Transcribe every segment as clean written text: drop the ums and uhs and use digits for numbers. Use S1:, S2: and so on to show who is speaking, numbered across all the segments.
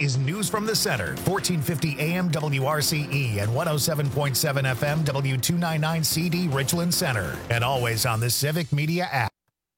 S1: is News from the Center, 1450 AM WRCE and 107.7 FM W299 CD Richland Center. And always on the Civic Media app.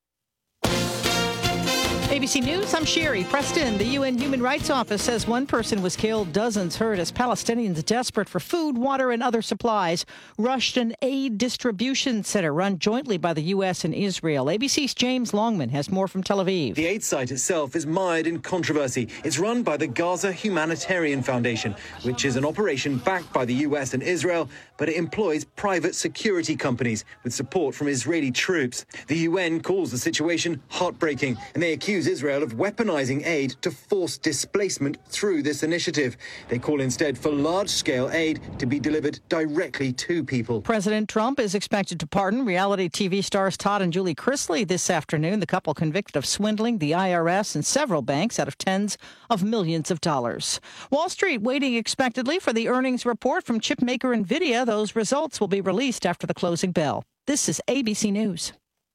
S2: ABC News, I'm Sherry Preston. The UN Human Rights Office says one person was killed, dozens hurt as Palestinians desperate for food, water, and other supplies rushed an aid distribution center run jointly by the U.S. and Israel. ABC's James Longman has more from Tel Aviv.
S3: The aid site itself is mired in controversy. It's run by the Gaza Humanitarian Foundation, which is an operation backed by the U.S. and Israel, but it employs private security companies with support from Israeli troops. The UN calls the situation heartbreaking, and they accuse Israel of weaponizing aid to force displacement through this initiative. They call instead for large-scale aid to be delivered directly to people.
S2: President Trump is expected to pardon reality TV stars Todd and Julie Chrisley this afternoon. The couple convicted of swindling the IRS and several banks out of tens of millions of dollars. Wall Street waiting expectantly for the earnings report from chipmaker NVIDIA. Those results will be released after the closing bell. This is ABC News.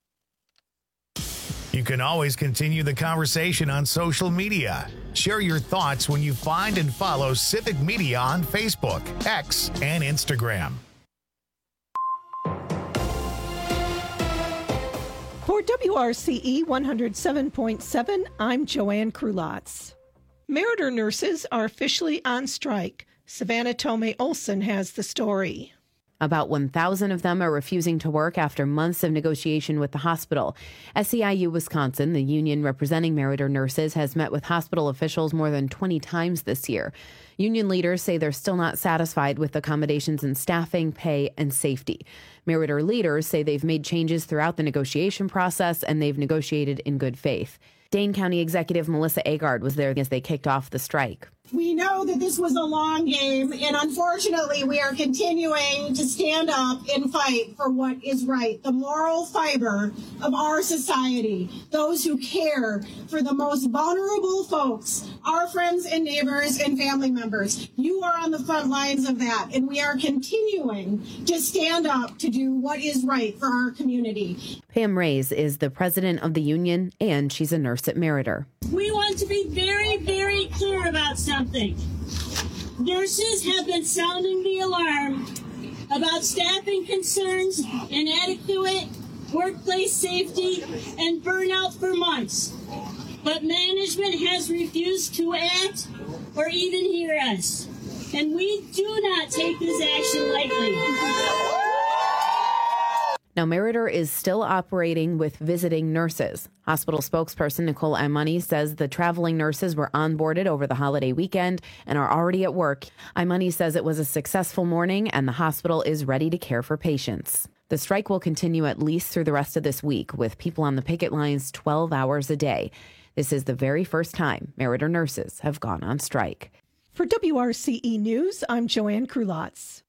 S1: You can always continue the conversation on social media. Share your thoughts when you find and follow Civic Media on Facebook, X, and Instagram.
S4: For WRCE 107.7, I'm Joanne Krulotz. Meritor nurses are officially on strike. Savannah Tomei Olson has the story.
S5: About 1,000 of them are refusing to work after months of negotiation with the hospital. SEIU Wisconsin, the union representing Meritor nurses, has met with hospital officials more than 20 times this year. Union leaders say they're still not satisfied with accommodations in staffing, pay, and safety. Meritor leaders say they've made changes throughout the negotiation process and they've negotiated in good faith. Dane County Executive Melissa Agard was there as they kicked off the strike.
S6: We know that this was a long game, and unfortunately, we are continuing to stand up and fight for what is right, the moral fiber of our society, those who care for the most vulnerable folks, our friends and neighbors and family members. You are on the front lines of that, and we are continuing to stand up to do what is right for our community.
S5: Pam Reyes is the president of the union, and she's a nurse at Meritor.
S7: We want to be very, very clear about something. Nurses have been sounding the alarm about staffing concerns, inadequate workplace safety, and burnout for months. But management has refused to act or even hear us. And we do not take this action lightly.
S5: Now, Meritor is still operating with visiting nurses. Hospital spokesperson Nicole Imani says the traveling nurses were onboarded over the holiday weekend and are already at work. Imani says it was a successful morning and the hospital is ready to care for patients. The strike will continue at least through the rest of this week, with people on the picket lines 12 hours a day. This is the very first time Meritor nurses have gone on strike.
S4: For WRCE News, I'm Joanne Krulotz.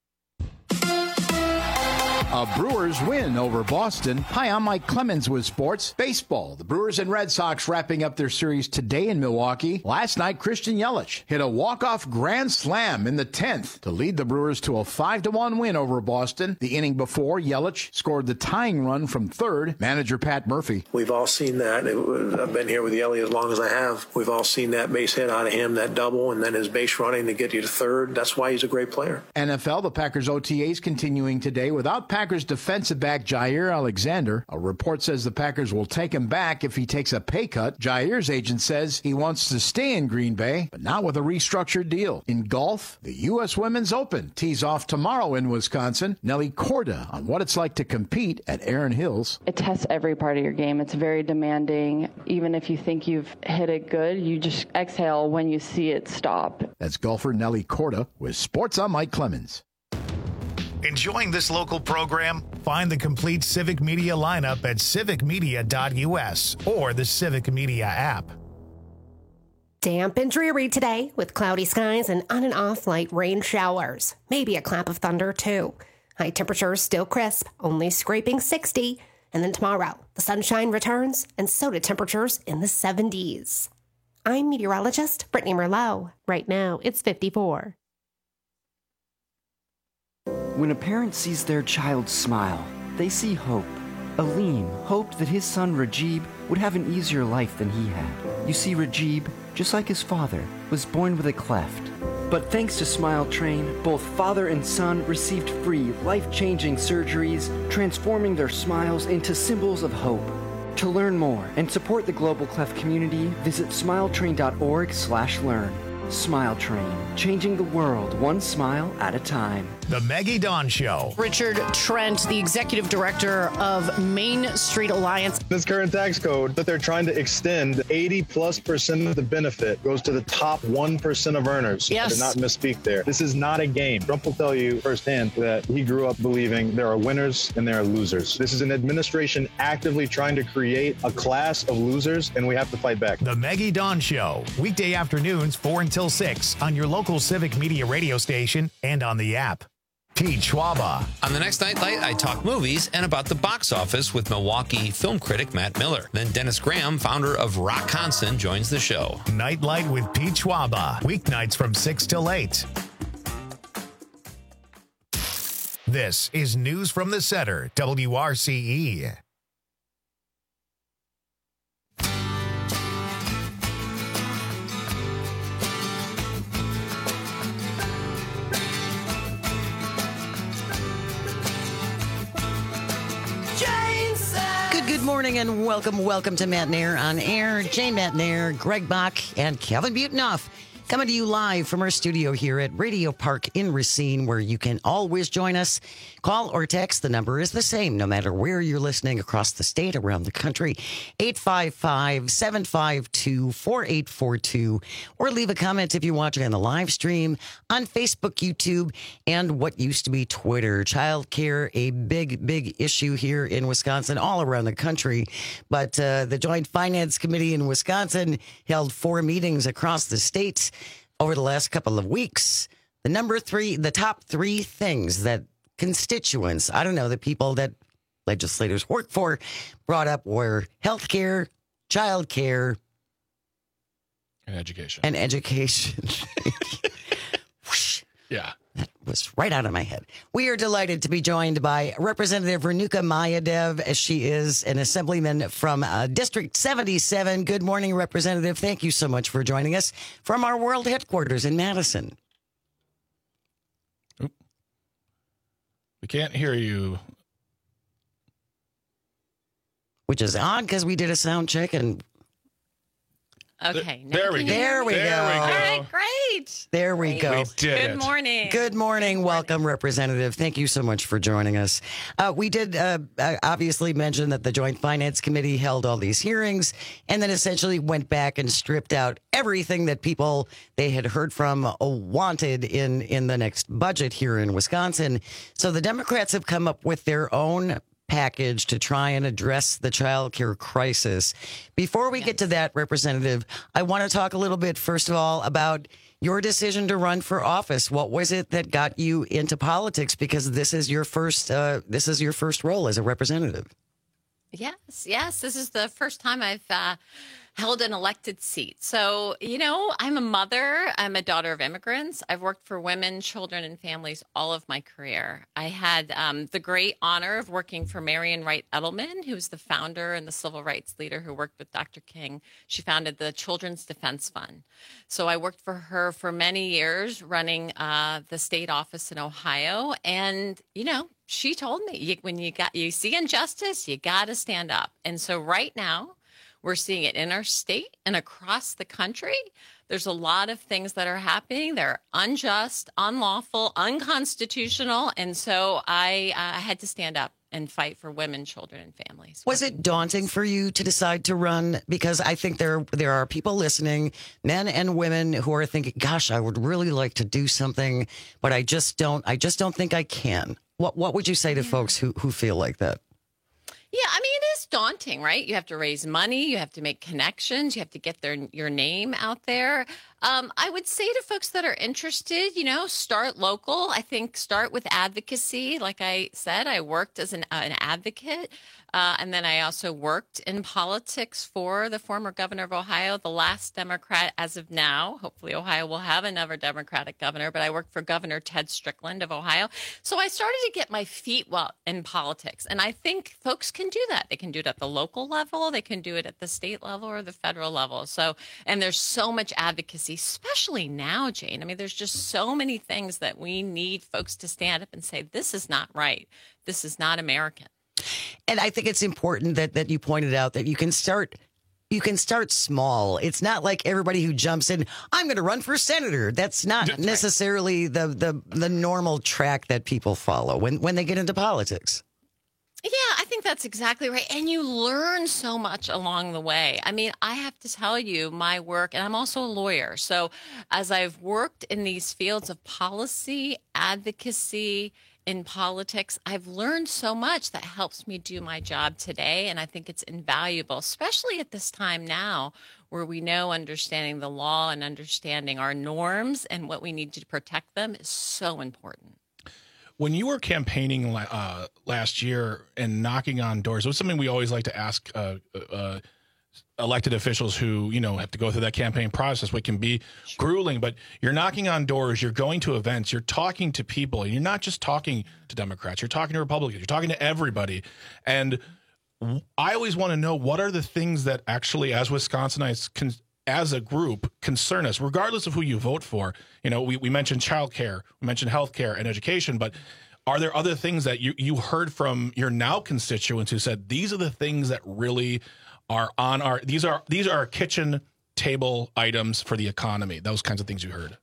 S8: A Brewers win over Boston. Hi, I'm Mike Clemens with sports. Baseball. The Brewers and Red Sox wrapping up their series today in Milwaukee. Last night, Christian Yelich hit a walk-off grand slam in the 10th to lead the Brewers to a 5-1 win over Boston. The inning before, Yelich scored the tying run from third. Manager Pat Murphy.
S9: We've all seen that. I've been here with Yelich as long as I have. We've all seen that base hit out of him, that double, and then his base running to get you to third. That's why he's a great player.
S8: NFL, the Packers OTAs continuing today without Packers defensive back Jair Alexander. A report says the Packers will take him back if he takes a pay cut. Jair's agent says he wants to stay in Green Bay, but not with a restructured deal. In golf, the U.S. Women's Open tees off tomorrow in Wisconsin. Nelly Korda on what it's like to compete at Erin Hills.
S10: It tests every part of your game. It's very demanding. Even if you think you've hit it good, you just exhale when you see it stop.
S8: That's golfer Nelly Korda with Sports. I'm Mike Clemens.
S1: Enjoying this local program? Find the complete Civic Media lineup at civicmedia.us or the Civic Media app.
S11: Damp and dreary today with cloudy skies and on and off light rain showers. Maybe a clap of thunder too. High temperatures still crisp, only scraping 60. And then tomorrow, the sunshine returns and so do temperatures in the 70s. I'm meteorologist Brittany Merlot. Right now, it's 54.
S12: When a parent sees their child smile, they see hope. Aleem hoped that his son Rajib would have an easier life than he had. You see, Rajib just like his father, was born with a cleft. But thanks to Smile Train, both father and son received free, life-changing surgeries, transforming their smiles into symbols of hope. To learn more and support the Global Cleft community, visit smiletrain.org/learn. Smile Train, changing the world one smile at a time.
S1: The Maggie Dawn Show.
S2: Richard Trent, the executive director of Main Street Alliance.
S13: This current tax code that they're trying to extend, 80+% of the benefit goes to the top 1% of earners.
S2: Yes.
S13: I did not misspeak there. This is not a game. Trump will tell you firsthand that he grew up believing there are winners and there are losers. This is an administration actively trying to create a class of losers, and we have to fight back.
S1: The Maggie Dawn Show. Weekday afternoons, 4 until 6 on your local Civic Media radio station and on the app. Pete Schwaba.
S14: On the next Nightlight, I talk movies and about the box office with Milwaukee film critic Matt Miller. Then Dennis Graham, founder of Rockconson, joins the show.
S1: Nightlight with Pete Schwaba. Weeknights from 6 till 8. This is News from the Center, WRCE.
S15: Good morning and welcome to Matt Nair on Air. Jane Matt Nair, Greg Bach, and Kevin Buetenoff coming to you live from our studio here at Radio Park in Racine, where you can always join us. Call or text. The number is the same, no matter where you're listening across the state, around the country. 855-752-4842. Or leave a comment if you're watching on the live stream on Facebook, YouTube, and what used to be Twitter. Child care, a big issue here in Wisconsin, all around the country. But the Joint Finance Committee in Wisconsin held 4 meetings across the state over the last couple of weeks. The top 3 things that constituents, I don't know, the people that legislators work for, brought up were health care, child care,
S16: and education. Yeah.
S15: That was right out of my head. We are delighted to be joined by Representative Renuka Mayadev, as she is an assemblyman from District 77. Good morning, Representative. Thank you so much for joining us from our world headquarters in Madison.
S16: We can't hear you.
S15: Which is odd because we did a sound check and...
S17: Okay.
S15: There we go.
S17: All right, great.
S15: There we go.
S16: We did
S17: Good morning.
S15: Good morning. Welcome, Representative. Thank you so much for joining us. We did obviously mention that the Joint Finance Committee held all these hearings and then essentially went back and stripped out everything that people they had heard from wanted in the next budget here in Wisconsin. So the Democrats have come up with their own package to try and address the child care crisis. Before we get to that, Representative, I want to talk a little bit, first of all, about your decision to run for office. What was it that got you into politics? Because this is your first role as a representative.
S17: Yes. This is the first time I've held an elected seat. So, I'm a mother. I'm a daughter of immigrants. I've worked for women, children, and families all of my career. I had the great honor of working for Marian Wright Edelman, who was the founder and the civil rights leader who worked with Dr. King. She founded the Children's Defense Fund. So I worked for her for many years running the state office in Ohio. And, she told me, when you see injustice, you got to stand up. And so right now, we're seeing it in our state and across the country. There's a lot of things that are happening. They're unjust, unlawful, unconstitutional. And so I had to stand up and fight for women, children, and families.
S15: Was it daunting for you to decide to run? Because I think there are people listening, men and women, who are thinking, gosh, I would really like to do something, but I just don't think I can. What would you say to folks who feel like that?
S17: Yeah, it is daunting, right? You have to raise money, you have to make connections, you have to get your name out there. I would say to folks that are interested, start local. I think start with advocacy. Like I said, I worked as an advocate. And then I also worked in politics for the former governor of Ohio, the last Democrat as of now. Hopefully Ohio will have another Democratic governor, but I worked for Governor Ted Strickland of Ohio. So I started to get my feet wet in politics. And I think folks can do that. They can do it at the local level. They can do it at the state level or the federal level. So, and there's so much advocacy, especially now, Jane. I mean, there's just so many things that we need folks to stand up and say, this is not right. This is not American.
S15: And I think it's important that you pointed out that you can start small. It's not like everybody who jumps in, I'm going to run for senator. That's not necessarily the normal track that people follow when they get into politics.
S17: Yeah, I think that's exactly right. And you learn so much along the way. I mean, I have to tell you my work, and I'm also a lawyer. So as I've worked in these fields of policy, advocacy, in politics, I've learned so much that helps me do my job today. And I think it's invaluable, especially at this time now where we know understanding the law and understanding our norms and what we need to protect them is so important.
S16: When you were campaigning last year and knocking on doors, it was something we always like to ask elected officials who, have to go through that campaign process, which can be grueling, but you're knocking on doors, you're going to events, you're talking to people, and you're not just talking to Democrats, you're talking to Republicans, you're talking to everybody. And I always want to know, what are the things that actually, as Wisconsinites, as a group, concern us, regardless of who you vote for? We mentioned childcare, we mentioned healthcare and education, but are there other things that you heard from your now constituents who said, these are the things that really are on these are kitchen table items for the economy, those kinds of things you heard?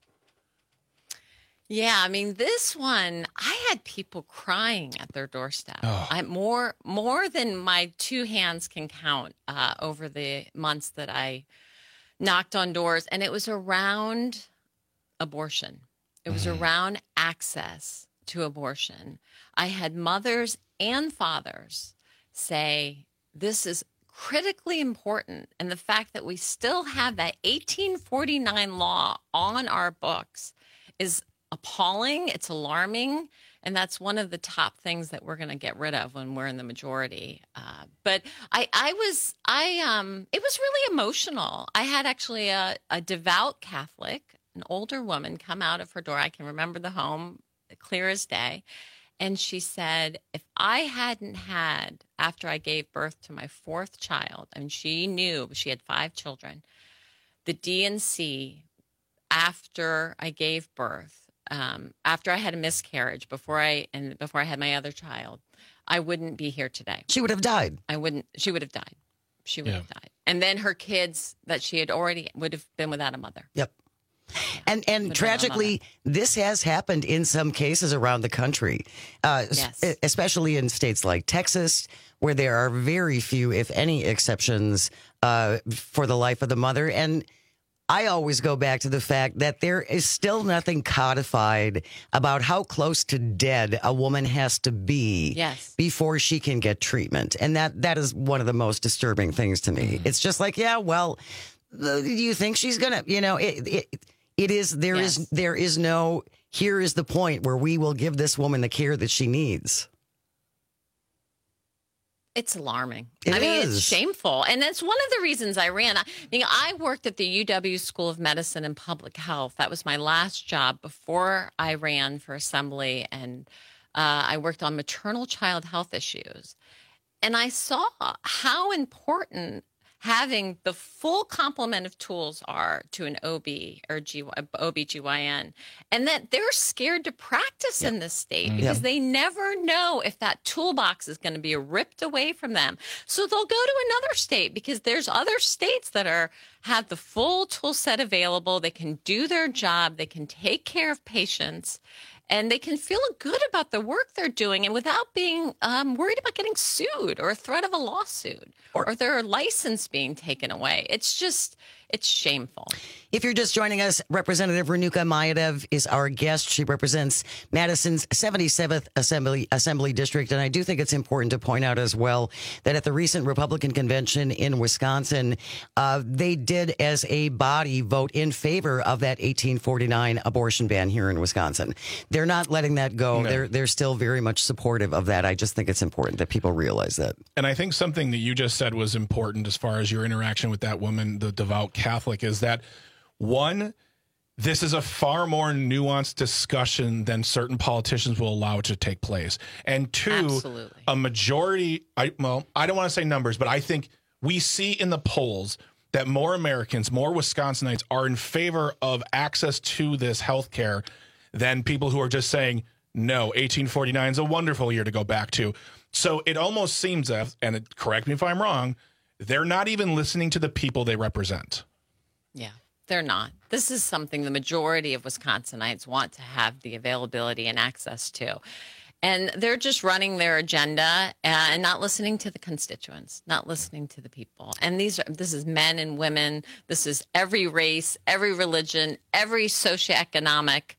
S17: Yeah, I mean, this one, I had people crying at their doorstep. I more than my two hands can count over the months that I knocked on doors. And it was around abortion. It was around access to abortion. I had mothers and fathers say, this is critically important. And the fact that we still have that 1849 law on our books is appalling. It's alarming. And that's one of the top things that we're going to get rid of when we're in the majority. But it was really emotional. I had actually a devout Catholic, an older woman, come out of her door. I can remember the home clear as day. And she said, if I hadn't had, after I gave birth to my fourth child, and she knew she had 5 children, the D&C, after I gave birth, after I had a miscarriage, before I had my other child, I wouldn't be here today.
S15: She would have died.
S17: She would have died. She would have died. And then her kids that she had already would have been without a mother.
S15: Yep. And tragically, this has happened in some cases around the country,
S17: yes.
S15: Especially in states like Texas, where there are very few, if any, exceptions for the life of the mother. And I always go back to the fact that there is still nothing codified about how close to dead a woman has to be before she can get treatment. And that is one of the most disturbing things to me. It's just like, yeah, well, do you think she's going to, there is no, here is the point where we will give this woman the care that she needs.
S17: It's alarming. It's shameful. And that's one of the reasons I ran. I worked at the UW School of Medicine and Public Health. That was my last job before I ran for assembly. And I worked on maternal child health issues. And I saw how important having the full complement of tools are to an OB or OBGYN, and that they're scared to practice in this state because they never know if that toolbox is going to be ripped away from them. So they'll go to another state because there's other states that have the full tool set available. They can do their job. They can take care of patients. And they can feel good about the work they're doing and without being worried about getting sued or a threat of a lawsuit or their license being taken away. It's It's shameful.
S15: If you're just joining us, Representative Renuka Mayadev is our guest. She represents Madison's 77th Assembly District. And I do think it's important to point out as well that at the recent Republican convention in Wisconsin, they did as a body vote in favor of that 1849 abortion ban here in Wisconsin. They're not letting that go.
S16: No.
S15: They're still very much supportive of that. I just think it's important that people realize that.
S16: And I think something that you just said was important as far as your interaction with that woman, the devout Catholic, is that one, this is a far more nuanced discussion than certain politicians will allow it to take place. And two,
S17: Absolutely.
S16: a majority, I don't want to say numbers, but I think we see in the polls that more Americans, more Wisconsinites are in favor of access to this health care than people who are just saying, no, 1849 is a wonderful year to go back to. So it almost seems as, and correct me if I'm wrong, they're not even listening to the people they represent.
S17: Yeah. They're not. This is something the majority of Wisconsinites want to have the availability and access to. And they're just running their agenda and not listening to the constituents, not listening to the people. And this is men and women. This is every race, every religion, every socioeconomic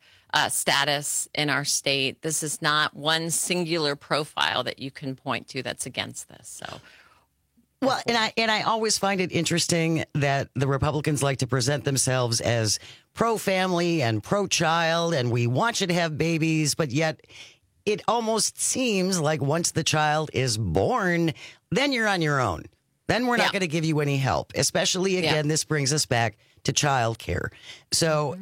S17: status in our state. This is not one singular profile that you can point to that's against this. So.
S15: Well, and I always find it interesting that the Republicans like to present themselves as pro-family and pro-child, and we want you to have babies, but yet it almost seems like once the child is born, then you're on your own. Then we're not going to give you any help, especially, again, this brings us back to child care. So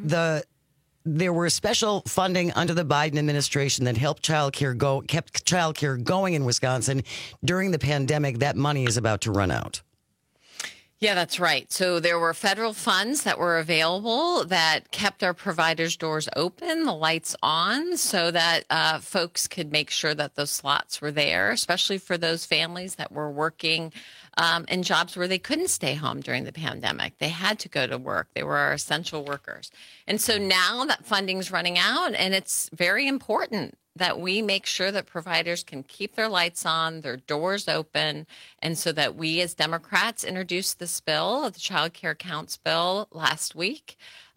S15: there were special funding under the Biden administration that helped kept child care going in Wisconsin during the pandemic. That money is about to run out.
S17: Yeah, that's right. So there were federal funds that were available that kept our providers' doors open, the lights on, so that folks could make sure that those slots were there, especially for those families that were working in jobs where they couldn't stay home during the pandemic. They had to go to work. They were our essential workers. And so now that funding's running out, and it's very important that we make sure that providers can keep their lights on, their doors open, and so that we as Democrats introduced this bill, the Child Care Counts bill, last week,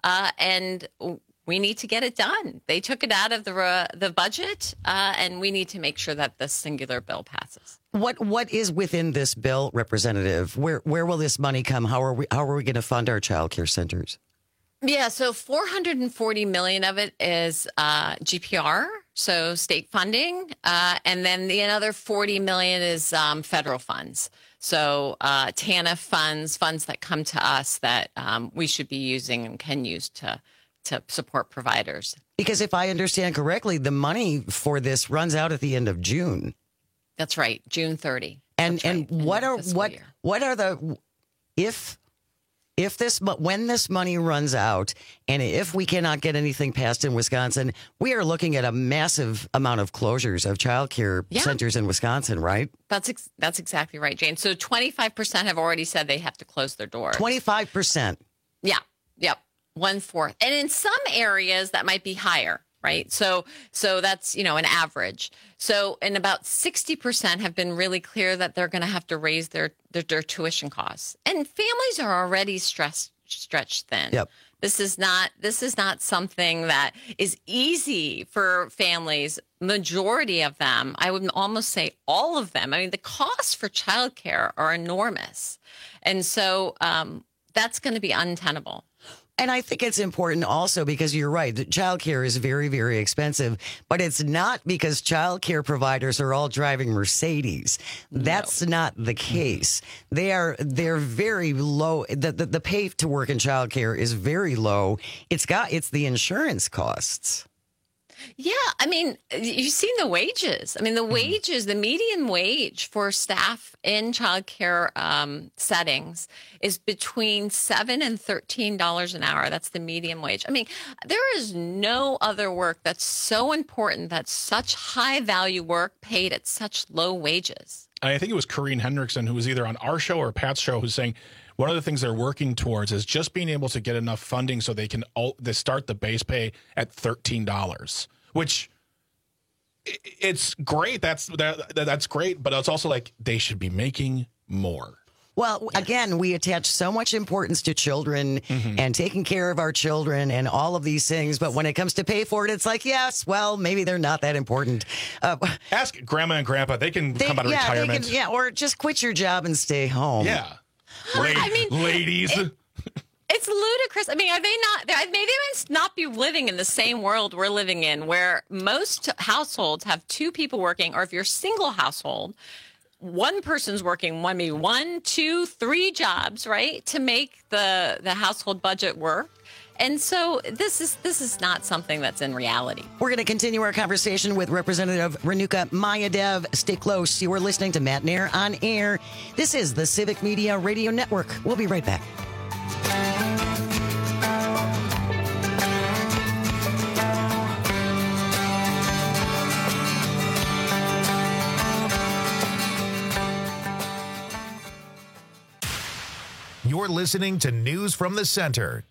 S17: and we need to get it done. They took it out of the budget, and we need to make sure that this singular bill passes.
S15: What is within this bill, Representative? Where will this money come? How are we going to fund our child care centers?
S17: Yeah, so $440 million of it is GPR, so state funding, and then the another $40 million is federal funds. So TANF funds that come to us that we should be using and can use to support providers.
S15: Because if I understand correctly, the money for this runs out at the end of June.
S17: That's right, June 30.
S15: And what are the when this money runs out, and if we cannot get anything passed in Wisconsin, we are looking at a massive amount of closures of child care centers in Wisconsin, right?
S17: That's exactly right, Jane. So 25% have already said they have to close their doors.
S15: 25%.
S17: Yeah. Yep. 1/4. And in some areas that might be higher, right? So that's, an average. So, and about 60% have been really clear that they're going to have to raise their tuition costs. And families are already stretched thin.
S15: Yep.
S17: This is not something that is easy for families. Majority of them, I would almost say all of them. I mean, the costs for childcare are enormous. And so that's going to be untenable.
S15: And I think it's important also because you're right. Childcare is very, very expensive, but it's not because childcare providers are all driving Mercedes. That's not the case. They're very low. The pay to work in childcare is very low. It's the insurance costs.
S17: Yeah, I mean, you've seen the wages. I mean, the wages, the median wage for staff in childcare settings is between $7 and $13 an hour. That's the median wage. I mean, there is no other work that's so important, that's such high value work paid at such low wages.
S16: I think it was Corrine Hendrickson, who was either on our show or Pat's show, who's saying one of the things they're working towards is just being able to get enough funding so they can start the base pay at $13, which it's great. That's great, but it's also like they should be making more.
S15: Well, again, we attach so much importance to children and taking care of our children and all of these things. But when it comes to pay for it, it's like, yes, well, maybe they're not that important.
S16: Ask Grandma and Grandpa. They can come out of retirement.
S15: Or just quit your job and stay home.
S16: Yeah. Ladies.
S17: It's ludicrous. I mean, are they not? Maybe they must not be living in the same world we're living in, where most households have two people working, or if you're a single household, one person's working maybe 1, 2, 3 jobs, right, to make the household budget work. And so this is not something that's in reality.
S15: We're going to continue our conversation with Representative Renuka Mayadev. Stay close. You are listening to Matt Nair on Air. This is the Civic Media Radio Network. We'll be right back.
S1: You're listening to News from the Center,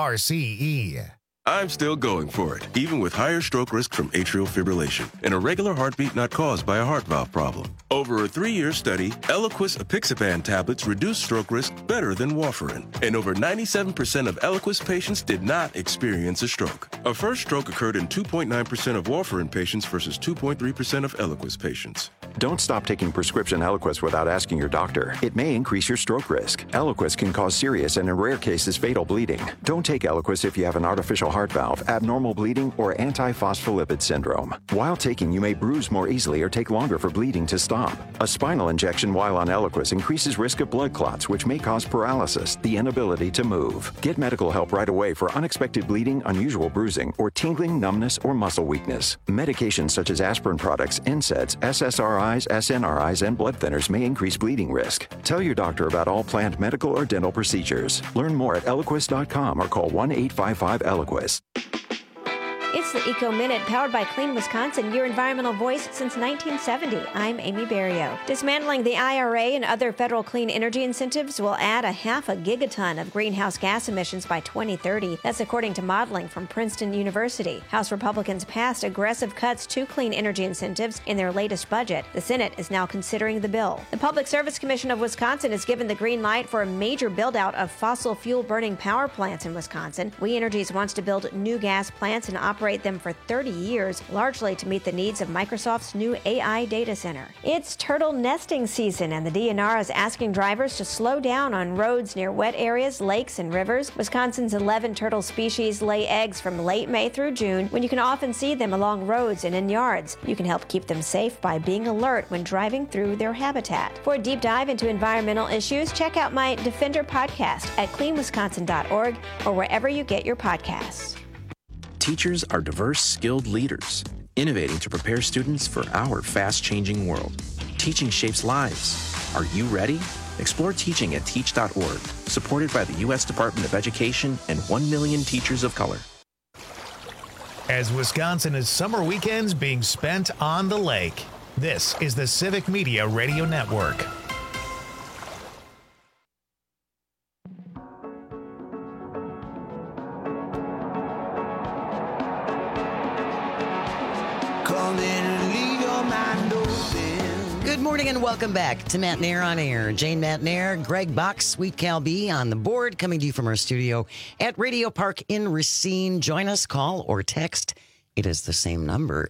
S1: WRCE.
S18: I'm still going for it, even with higher stroke risk from atrial fibrillation and a regular heartbeat not caused by a heart valve problem. Over a 3-year study, Eliquis apixaban tablets reduced stroke risk better than warfarin, and over 97% of Eliquis patients did not experience a stroke. A first stroke occurred in 2.9% of warfarin patients versus 2.3% of Eliquis patients.
S19: Don't stop taking prescription Eliquis without asking your doctor. It may increase your stroke risk. Eliquis can cause serious and, in rare cases, fatal bleeding. Don't take Eliquis if you have an artificial heart valve, abnormal bleeding, or antiphospholipid syndrome. While taking, you may bruise more easily or take longer for bleeding to stop. A spinal injection while on Eliquis increases risk of blood clots, which may cause paralysis, the inability to move. Get medical help right away for unexpected bleeding, unusual bruising, or tingling, numbness, or muscle weakness. Medications such as aspirin products, NSAIDs, SSRIs, SNRIs, and blood thinners may increase bleeding risk. Tell your doctor about all planned medical or dental procedures. Learn more at Eliquis.com or call 1-855-ELIQUIS.
S20: It's the Eco Minute, powered by Clean Wisconsin, your environmental voice since 1970. I'm Amy Berrio. Dismantling the IRA and other federal clean energy incentives will add 0.5 gigaton of greenhouse gas emissions by 2030. That's according to modeling from Princeton University. House Republicans passed aggressive cuts to clean energy incentives in their latest budget. The Senate is now considering the bill. The Public Service Commission of Wisconsin has given the green light for a major build-out of fossil fuel-burning power plants in Wisconsin. We Energies wants to build new gas plants and operate them for 30 years, largely to meet the needs of Microsoft's new AI data center. It's turtle nesting season, and the DNR is asking drivers to slow down on roads near wet areas, lakes, and rivers. Wisconsin's 11 turtle species lay eggs from late May through June, when you can often see them along roads and in yards. You can help keep them safe by being alert when driving through their habitat. For a deep dive into environmental issues, check out my Defender podcast at cleanwisconsin.org or wherever you get your podcasts.
S21: Teachers are diverse, skilled leaders, innovating to prepare students for our fast-changing world. Teaching shapes lives. Are you ready? Explore teaching at teach.org, supported by the U.S. Department of Education and 1 million teachers of color.
S1: As Wisconsin is summer weekends being spent on the lake, this is the Civic Media Radio Network.
S15: Good morning and welcome back to Matt Nair on Air. Jane Matt Nair, Greg Box, Sweet Cal B on the board, coming to you from our studio at Radio Park in Racine. Join us, call or text. It is the same number,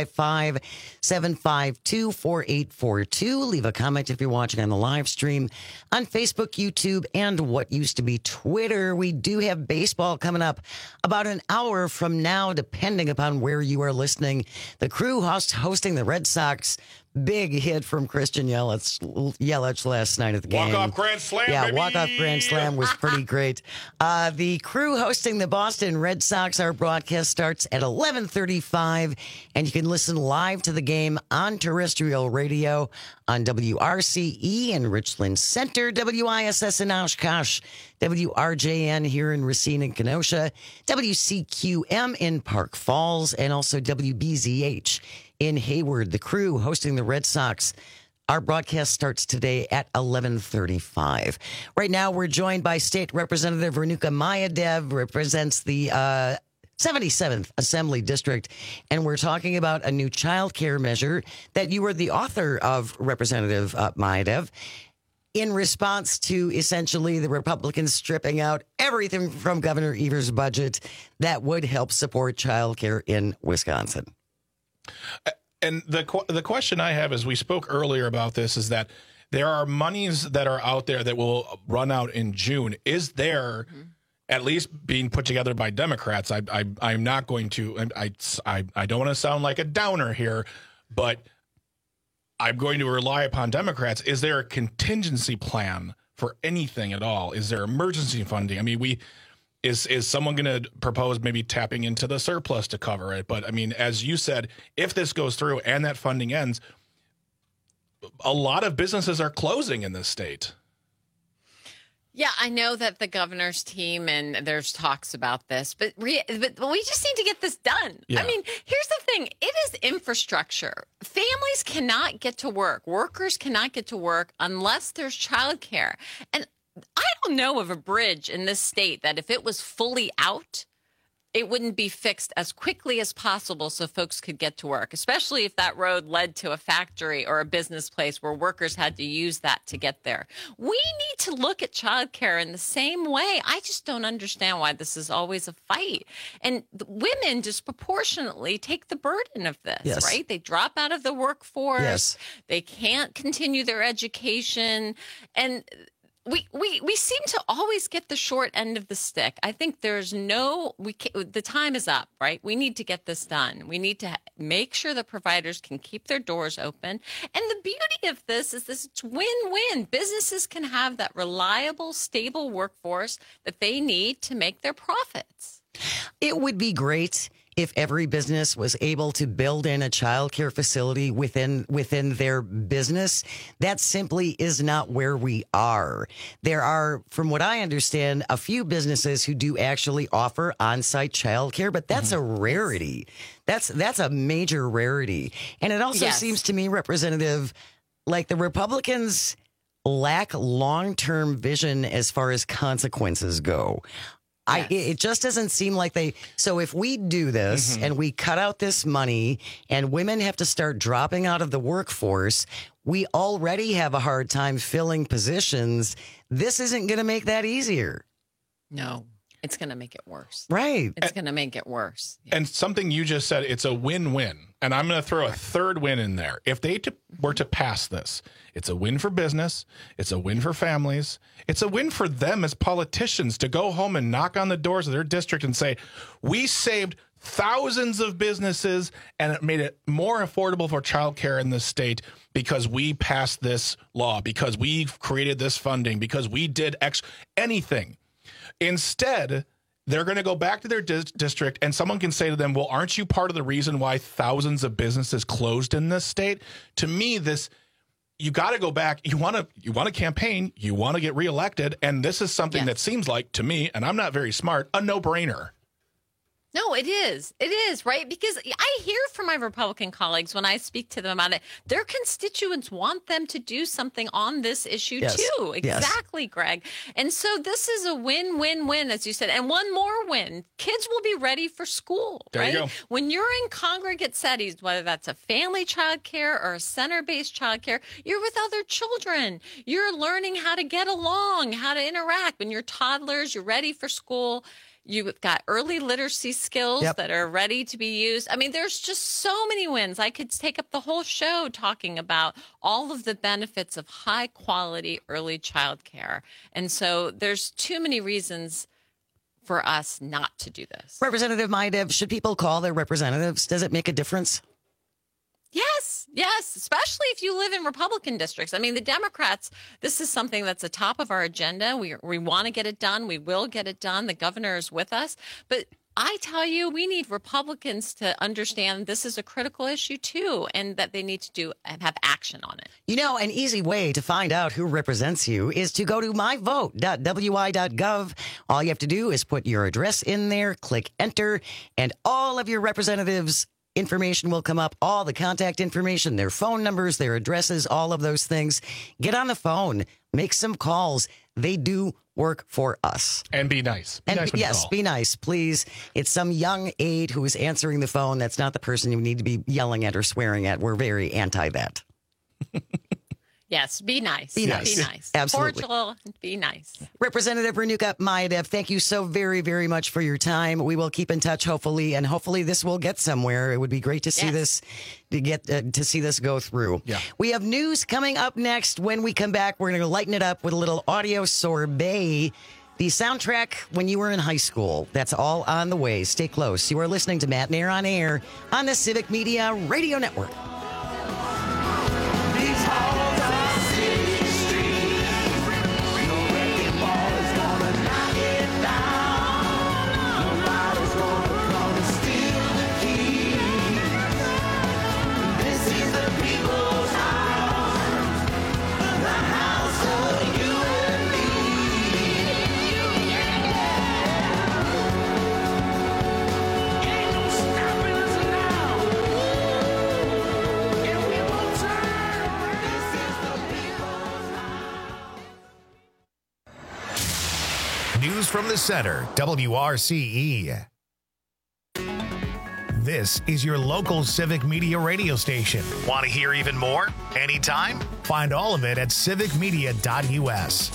S15: 855-752-4842. Leave a comment if you're watching on the live stream on Facebook, YouTube, and what used to be Twitter. We do have baseball coming up about an hour from now, depending upon where you are listening. The Crew hosting the Red Sox. Big hit from Christian Yelich last night at the game.
S16: Walk-off grand slam,
S15: Yeah,
S16: baby.
S15: walk-off grand slam was pretty great. The Crew hosting the Boston Red Sox. Our broadcast starts at 11:35, and you can listen live to the game on terrestrial radio on WRCE in Richland Center, WISS in Oshkosh, WRJN here in Racine and Kenosha, WCQM in Park Falls, and also WBZH in Hayward. The Crew hosting the Red Sox. Our broadcast starts today at 11:35. Right now, we're joined by State Representative Renuka Mayadev, represents the 77th Assembly District, and we're talking about a new child care measure that you were the author of, Representative Mayadev. in response to essentially the Republicans stripping out everything from Governor Evers' budget that would help support childcare in Wisconsin.
S16: And the question I have is, we spoke earlier about this, is that there are monies that are out there that will run out in June. Is there, at least being put together by Democrats, I'm not going to, I don't want to sound like a downer here, but I'm going to rely upon Democrats. Is there a contingency plan for anything at all? Is there emergency funding? I mean, is someone going to propose maybe tapping into the surplus to cover it? But I mean, as you said, if this goes through and that funding ends, a lot of businesses are closing in this state.
S17: Yeah, I know that the governor's team and there's talks about this, but we just need to get this done. Yeah. I mean, here's the thing. It is infrastructure. Families cannot get to work. Workers cannot get to work unless there's childcare. And I don't know of a bridge in this state that if it was fully out, it wouldn't be fixed as quickly as possible so folks could get to work, especially if that road led to a factory or a business place where workers had to use that to get there. We need to look at childcare in the same way. I just don't understand why this is always a fight. And women disproportionately take the burden of this, right? They drop out of the workforce. Yes. They can't continue their education. And we seem to always get the short end of the stick. I think the time is up, right? We need to get this done. We need to make sure that providers can keep their doors open. And the beauty of this is it's win-win. Businesses can have that reliable, stable workforce that they need to make their profits.
S15: It would be great if every business was able to build in a childcare facility within their business. That simply is not where we are. There are, from what I understand, a few businesses who do actually offer on-site childcare, but that's a rarity. That's a major rarity. And it also seems to me, Representative, like the Republicans lack long-term vision as far as consequences go. It just doesn't seem like they. So if we do this and we cut out this money and women have to start dropping out of the workforce, we already have a hard time filling positions. This isn't going to make that easier.
S17: No, it's going to make it worse.
S15: Right.
S17: It's going to make it worse. Yeah.
S16: And something you just said, it's a win-win. And I'm going to throw a third win in there. If they were to pass this, it's a win for business. It's a win for families. It's a win for them as politicians to go home and knock on the doors of their district and say, we saved thousands of businesses and it made it more affordable for childcare in this state because we passed this law, because we created this funding, because we did anything. Instead, they're going to go back to their district and someone can say to them, well, aren't you part of the reason why thousands of businesses closed in this state? To me, you got to go back. You want to campaign. You want to get reelected. And this is something that seems like, to me, and I'm not very smart, a no-brainer.
S17: No, it is. It is, right? Because I hear from my Republican colleagues when I speak to them about it, their constituents want them to do something on this issue too. Exactly, Greg. And so this is a win-win-win, as you said. And one more win. Kids will be ready for school,
S16: there
S17: right?
S16: You go.
S17: When you're in congregate settings, whether that's a family child care or a center-based child care, you're with other children. You're learning how to get along, how to interact. When you're toddlers, you're ready for school. You've got early literacy skills that are ready to be used. I mean, there's just so many wins. I could take up the whole show talking about all of the benefits of high quality early child care. And so there's too many reasons for us not to do this.
S15: Representative Maidev, should people call their representatives? Does it make a difference?
S17: Yes, especially if you live in Republican districts. I mean, the Democrats, this is something that's the top of our agenda. We want to get it done. We will get it done. The governor is with us. But I tell you, we need Republicans to understand this is a critical issue, too, and that they need to have action on it.
S15: You know, an easy way to find out who represents you is to go to myvote.wi.gov. All you have to do is put your address in there, click enter, and all of your representatives' information will come up, all the contact information, their phone numbers, their addresses, all of those things. Get on the phone, make some calls. They do work for us.
S16: And be nice.
S15: Be nice, please. It's some young aide who is answering the phone. That's not the person you need to be yelling at or swearing at. We're very anti that.
S17: Yes, be nice.
S15: Be nice.
S17: Be nice.
S15: Absolutely.
S17: Cordial, be nice.
S15: Representative Renuka Maiadev, thank you so very, very much for your time. We will keep in touch, hopefully, and hopefully this will get somewhere. It would be great to see this, to see this go through.
S16: Yeah.
S15: We have news coming up next. When we come back, we're going to lighten it up with a little audio sorbet. The soundtrack when you were in high school. That's all on the way. Stay close. You are listening to Matt Nair on Air on the Civic Media Radio Network.
S1: News from the center, WRCE. This is your local Civic Media radio station. Want to hear even more? Anytime? Find all of it at civicmedia.us.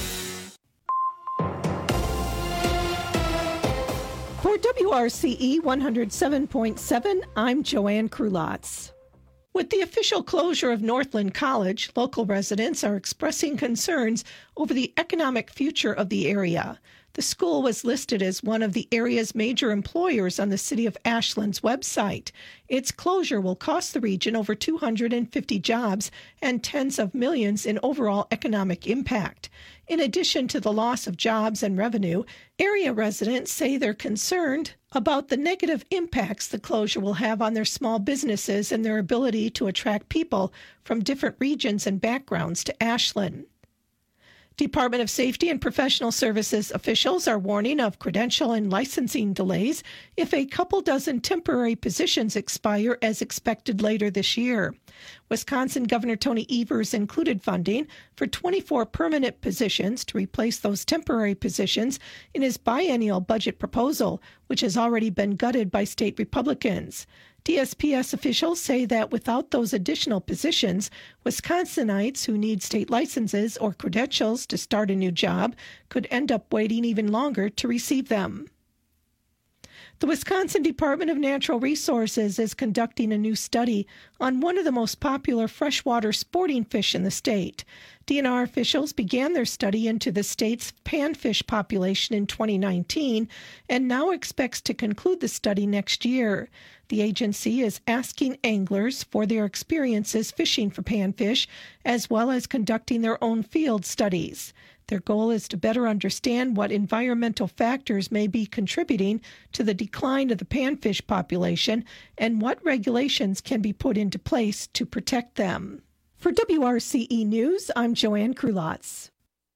S4: For WRCE 107.7, I'm Joanne Krulotz. With the official closure of Northland College, local residents are expressing concerns over the economic future of the area. The school was listed as one of the area's major employers on the City of Ashland's website. Its closure will cost the region over 250 jobs and tens of millions in overall economic impact. In addition to the loss of jobs and revenue, area residents say they're concerned about the negative impacts the closure will have on their small businesses and their ability to attract people from different regions and backgrounds to Ashland. Department of Safety and Professional Services officials are warning of credential and licensing delays if a couple dozen temporary positions expire as expected later this year. Wisconsin Governor Tony Evers included funding for 24 permanent positions to replace those temporary positions in his biennial budget proposal, which has already been gutted by state Republicans. DSPS officials say that without those additional positions, Wisconsinites who need state licenses or credentials to start a new job could end up waiting even longer to receive them. The Wisconsin Department of Natural Resources is conducting a new study on one of the most popular freshwater sporting fish in the state. DNR officials began their study into the state's panfish population in 2019 and now expects to conclude the study next year. The agency is asking anglers for their experiences fishing for panfish, as well as conducting their own field studies. Their goal is to better understand what environmental factors may be contributing to the decline of the panfish population and what regulations can be put into place to protect them. For WRCE News, I'm Joanne Krulotz.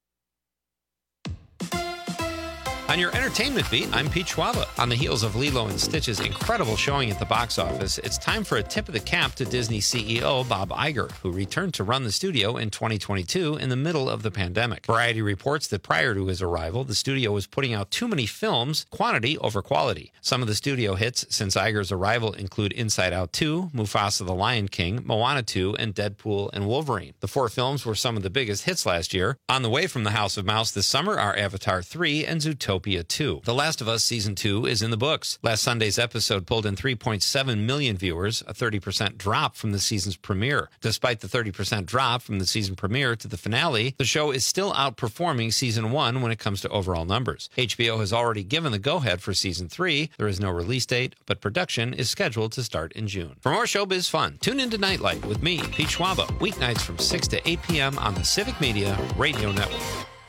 S14: On your entertainment beat, I'm Pete Schwaba. On the heels of Lilo and Stitch's incredible showing at the box office, it's time for a tip of the cap to Disney CEO Bob Iger, who returned to run the studio in 2022 in the middle of the pandemic. Variety reports that prior to his arrival, the studio was putting out too many films, quantity over quality. Some of the studio hits since Iger's arrival include Inside Out 2, Mufasa the Lion King, Moana 2, and Deadpool and Wolverine. The 4 films were some of the biggest hits last year. On the way from the House of Mouse this summer are Avatar 3 and Zootopia 2. The Last of Us Season 2 is in the books. Last Sunday's episode pulled in 3.7 million viewers, a 30% drop from the season's premiere. Despite the 30% drop from the season premiere to the finale, the show is still outperforming Season 1 when it comes to overall numbers. HBO has already given the go-ahead for Season 3. There is no release date, but production is scheduled to start in June. For more showbiz fun, tune into Nightlight with me, Pete Schwaba, weeknights from 6 to 8 p.m. on the Civic Media Radio Network.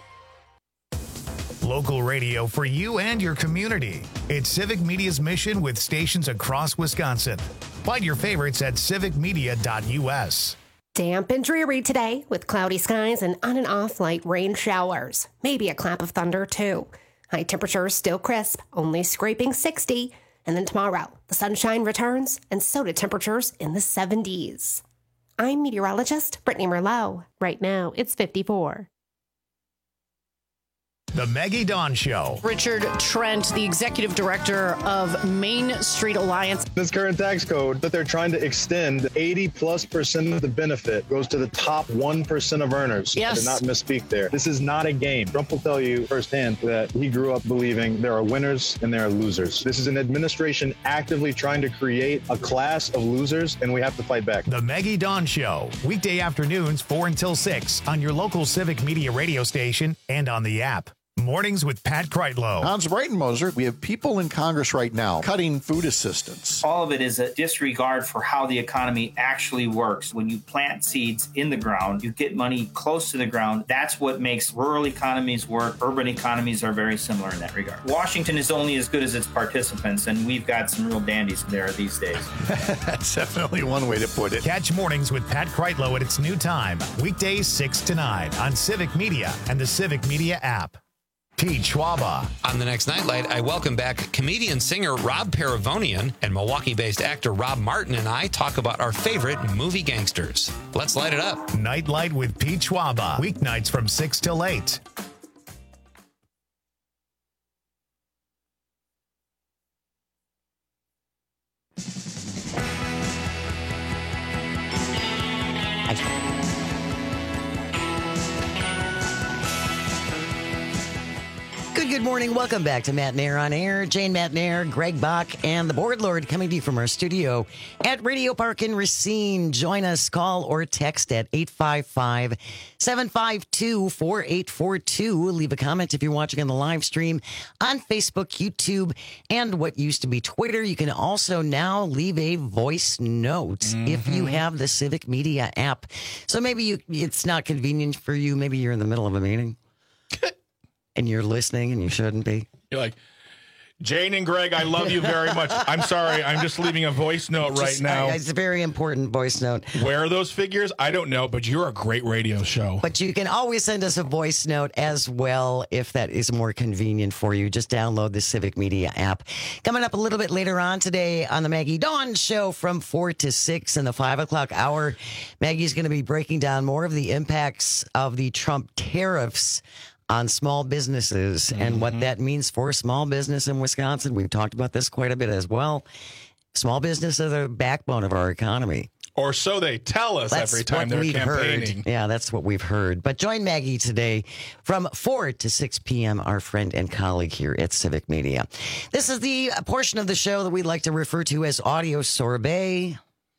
S1: Local radio for you and your community. It's Civic Media's mission with stations across Wisconsin. Find your favorites at civicmedia.us.
S11: Damp and dreary today with cloudy skies and on and off light rain showers. Maybe a clap of thunder, too. High temperatures still crisp, only scraping 60. And then tomorrow, the sunshine returns, and so do temperatures in the 70s. I'm meteorologist Brittany Merlot. Right now, it's 54.
S1: The Maggie Dawn Show.
S3: Richard Trent, the executive director of Main Street Alliance.
S13: This current tax code that they're trying to extend, 80+% of the benefit goes to the top 1% of earners.
S3: Yes.
S13: I did not misspeak there. This is not a game. Trump will tell you firsthand that he grew up believing there are winners and there are losers. This is an administration actively trying to create a class of losers, and we have to fight back.
S1: The Maggie Dawn Show. Weekday afternoons 4 until 6 on your local Civic Media radio station and on the app. Mornings with Pat Kreitlow.
S22: Hans Breitenmoser, we have people in Congress right now cutting food assistance.
S23: All of it is a disregard for how the economy actually works. When you plant seeds in the ground, you get money close to the ground. That's what makes rural economies work. Urban economies are very similar in that regard. Washington is only as good as its participants, and we've got some real dandies there these days.
S22: That's definitely one way to put it.
S1: Catch Mornings with Pat Kreitlow at its new time, weekdays 6 to 9 on Civic Media and the Civic Media app. Pete Schwaba.
S14: On the next Nightlight, I welcome back comedian-singer Rob Paravonian, and Milwaukee-based actor Rob Martin and I talk about our favorite movie gangsters. Let's light it up.
S1: Nightlight with Pete Schwaba. Weeknights from 6 till 8.
S15: Good morning. Welcome back to Matt Nair on Air. Jane Matt Nair, Greg Bach, and the Board Lord coming to you from our studio at Radio Park in Racine. Join us, call or text at 855-752-4842. Leave a comment if you're watching on the live stream on Facebook, YouTube, and what used to be Twitter. You can also now leave a voice note if you have the Civic Media app. So maybe it's not convenient for you. Maybe you're in the middle of a meeting. And you're listening and you shouldn't be.
S16: You're like, Jane and Greg, I love you very much. I'm sorry. I'm just leaving a voice note right now.
S15: It's a very important voice note.
S16: Where are those figures? I don't know, but you're a great radio show.
S15: But you can always send us a voice note as well if that is more convenient for you. Just download the Civic Media app. Coming up a little bit later on today on the Maggie Dawn Show from 4 to 6 in the 5 o'clock hour, Maggie's going to be breaking down more of the impacts of the Trump tariffs on small businesses and what that means for small business in Wisconsin. We've talked about this quite a bit as well. Small business are the backbone of our economy.
S16: Or so they tell us every time they're campaigning.
S15: Heard. Yeah, that's what we've heard. But join Maggie today from 4 to 6 p.m., our friend and colleague here at Civic Media. This is the portion of the show that we like to refer to as Audio Sorbet.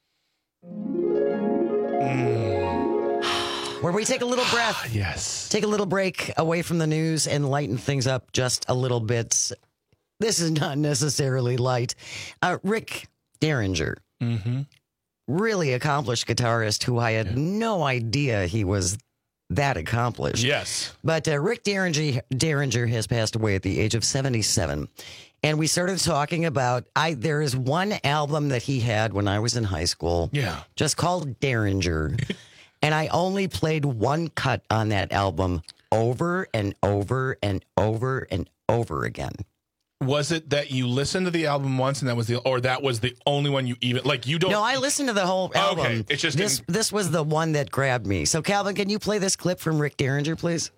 S15: Where we take a little breath.
S16: Yes.
S15: Take a little break away from the news and lighten things up just a little bit. This is not necessarily light. Rick Derringer, really accomplished guitarist who I had no idea he was that accomplished.
S16: Yes.
S15: But Rick Derringer has passed away at the age of 77. And we started talking about, there is one album that he had when I was in high school.
S16: Yeah.
S15: Just called Derringer. And I only played one cut on that album over and over and over and over again.
S16: Was it that you listened to the album once and that was the only one you even, like, you don't?
S15: No, I listened to the whole album.
S16: Okay, it's just
S15: this was the one that grabbed me. So, Calvin, can you play this clip from Rick Derringer, please?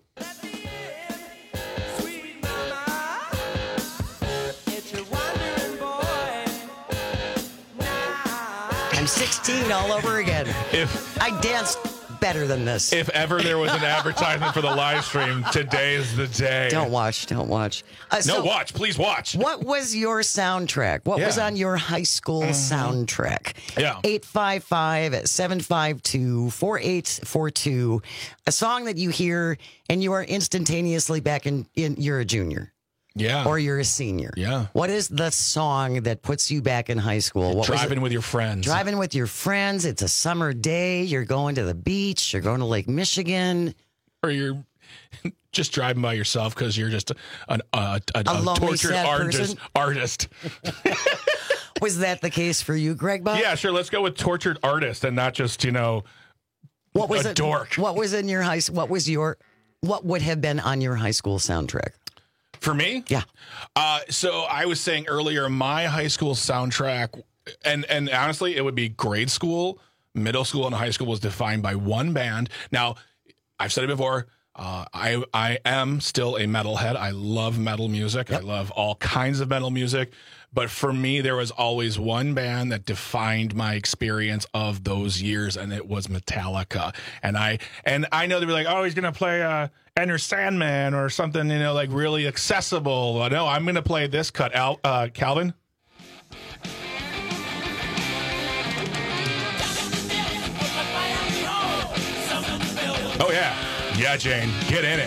S15: I'm 16 all over again. I danced better than this.
S16: If ever there was an advertisement for the live stream, today is the day.
S15: Don't watch.
S16: Watch. Please watch.
S15: What was your soundtrack? What was on your high school soundtrack?
S16: Yeah.
S15: 855-752-4842. A song that you hear and you are instantaneously back in you're a junior.
S16: Yeah.
S15: Or you're a senior.
S16: Yeah.
S15: What is the song that puts you back in high school?
S16: Driving with your friends.
S15: Driving with your friends. It's a summer day. You're going to the beach. You're going to Lake Michigan.
S16: Or you're just driving by yourself because you're just a
S15: lonely,
S16: tortured artist.
S15: Was that the case for you, Greg Bach?
S16: Yeah, sure. Let's go with tortured artist and not just, dork.
S15: What was in your what would have been on your high school soundtrack?
S16: For me?
S15: Yeah.
S16: So I was saying earlier, my high school soundtrack, and honestly, it would be grade school, middle school, and high school was defined by one band. Now, I've said it before, I am still a metalhead. I love metal music. I love all kinds of metal music. But for me, there was always one band that defined my experience of those years, and it was Metallica. And I know they were like, oh, he's going to play Enter Sandman or something, like really accessible. No, I'm going to play this cut. Calvin? Oh, yeah. Yeah, Jane. Get in it.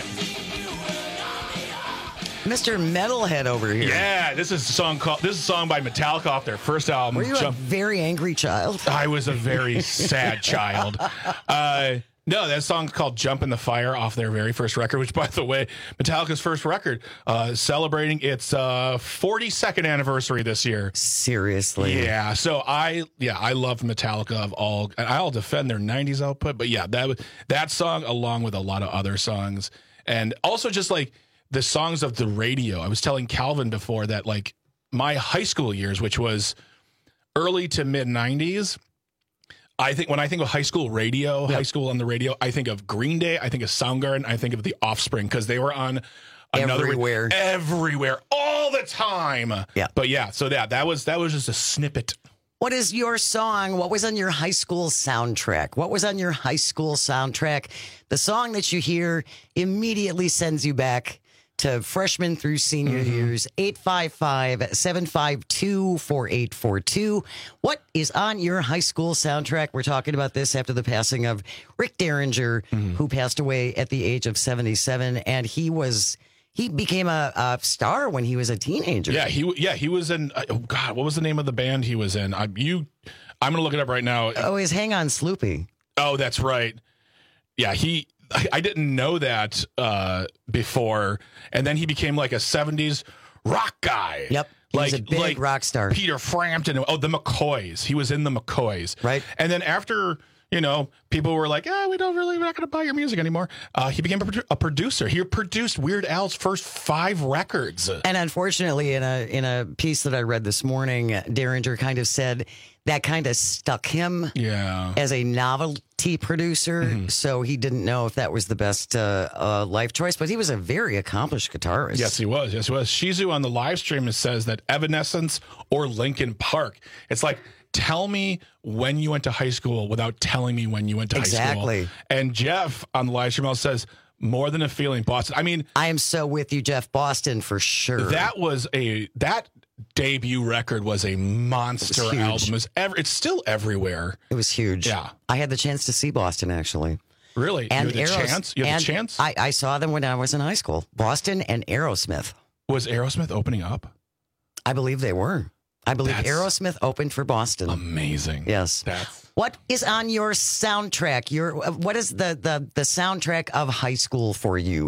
S15: Mr. Metalhead over here.
S16: Yeah, this is a song by Metallica off their first album.
S15: Were you a very angry child?
S16: I was a very sad child. No, that song's called Jump in the Fire off their very first record, which, by the way, Metallica's first record, celebrating its 42nd anniversary this year.
S15: Seriously?
S16: Yeah. So I love Metallica and I'll defend their 90s output, but yeah, that song along with a lot of other songs, and also just like the songs of the radio. I was telling Calvin before that, like, my high school years, which was early to mid 90s, I think when I think of high school radio, high school on the radio, I think of Green Day, I think of Soundgarden, I think of The Offspring, because they were on everywhere, all the time.
S15: Yeah.
S16: But yeah, so that was just a snippet.
S15: What is your song? What was on your high school soundtrack? What was on your high school soundtrack? The song that you hear immediately sends you back to freshman through senior years. 855-752-4842. What is on your high school soundtrack? We're talking about this after the passing of Rick Derringer, who passed away at the age of 77. And he became a star when he was a teenager.
S16: Yeah, he was in, what was the name of the band he was in? I'm going to look it up right now.
S15: Oh, it's Hang On Sloopy.
S16: Oh, that's right. Yeah, I didn't know that before, and then he became like a 70s rock guy.
S15: Yep. He was a big rock star.
S16: Peter Frampton. Oh, the McCoys. He was in the McCoys.
S15: Right.
S16: And then after, people were like, we're not going to buy your music anymore. He became a producer. He produced Weird Al's first 5 records.
S15: And unfortunately, in a piece that I read this morning, Derringer kind of said that kind of stuck him as a novelty producer. So he didn't know if that was the best life choice, but he was a very accomplished guitarist.
S16: Yes, he was. Shizu on the live stream says that Evanescence or Linkin Park. It's like, tell me when you went to high school without telling me when you went to high school.
S15: Exactly.
S16: And Jeff on the live stream also says, More Than a Feeling, Boston. I mean,
S15: I am so with you, Jeff. Boston for sure.
S16: That debut record was a monster album. It's still everywhere.
S15: It was huge.
S16: Yeah.
S15: I had the chance to see Boston, actually.
S16: Really?
S15: And
S16: you had the chance?
S15: I saw them when I was in high school. Boston and Aerosmith.
S16: Was Aerosmith opening up?
S15: I believe they were. I believe Aerosmith opened for Boston.
S16: Amazing.
S15: Yes. What is on your soundtrack? What is the soundtrack of high school for you?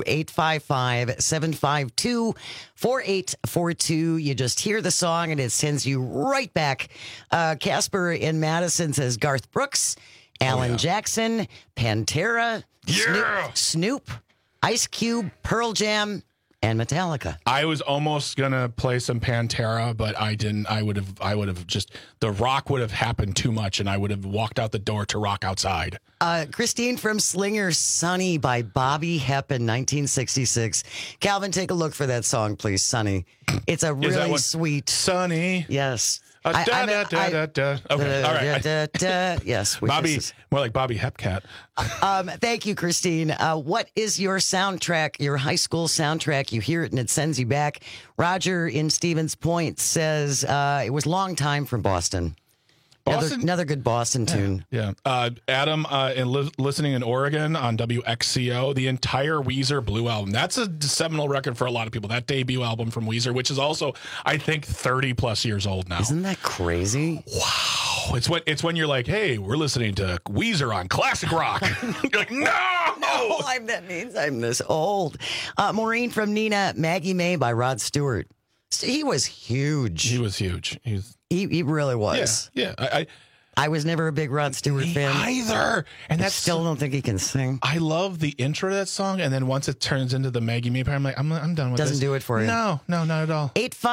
S15: 855-752-4842. You just hear the song and it sends you right back. Casper in Madison says Garth Brooks, Alan Jackson, Pantera, Snoop, Ice Cube, Pearl Jam, and Metallica.
S16: I was almost gonna play some Pantera, but I didn't. I would have just, the rock would have happened too much, and I would have walked out the door to rock outside.
S15: Christine from Slinger, Sunny by Bobby Hep in 1966. Calvin, take a look for that song, please. Sunny. It's a really sweet
S16: Sunny.
S15: Yes.
S16: Okay, all right.
S15: Yes.
S16: Bobby, more like Bobby Hepcat.
S15: Thank you, Christine. What is your soundtrack, your high school soundtrack? You hear it and it sends you back. Roger in Stevens Point says it was Long Time from Boston. Another good Boston tune.
S16: Yeah. Adam, listening in Oregon on WXCO, the entire Weezer Blue album. That's a seminal record for a lot of people. That debut album from Weezer, which is also, I think, 30 plus years old now.
S15: Isn't that crazy?
S16: Wow. It's when you're like, hey, we're listening to Weezer on classic rock. You're like, no!
S15: That means I'm this old. Maureen from Nina, Maggie May by Rod Stewart. He was huge.
S16: He was huge.
S15: He really was.
S16: Yeah.
S15: I was never a big Rod Stewart fan
S16: either, and
S15: I still don't think he can sing.
S16: I love the intro to that song, and then once it turns into the Maggie May part, I'm like, I'm done with this.
S15: Doesn't do it for you.
S16: No, not at all.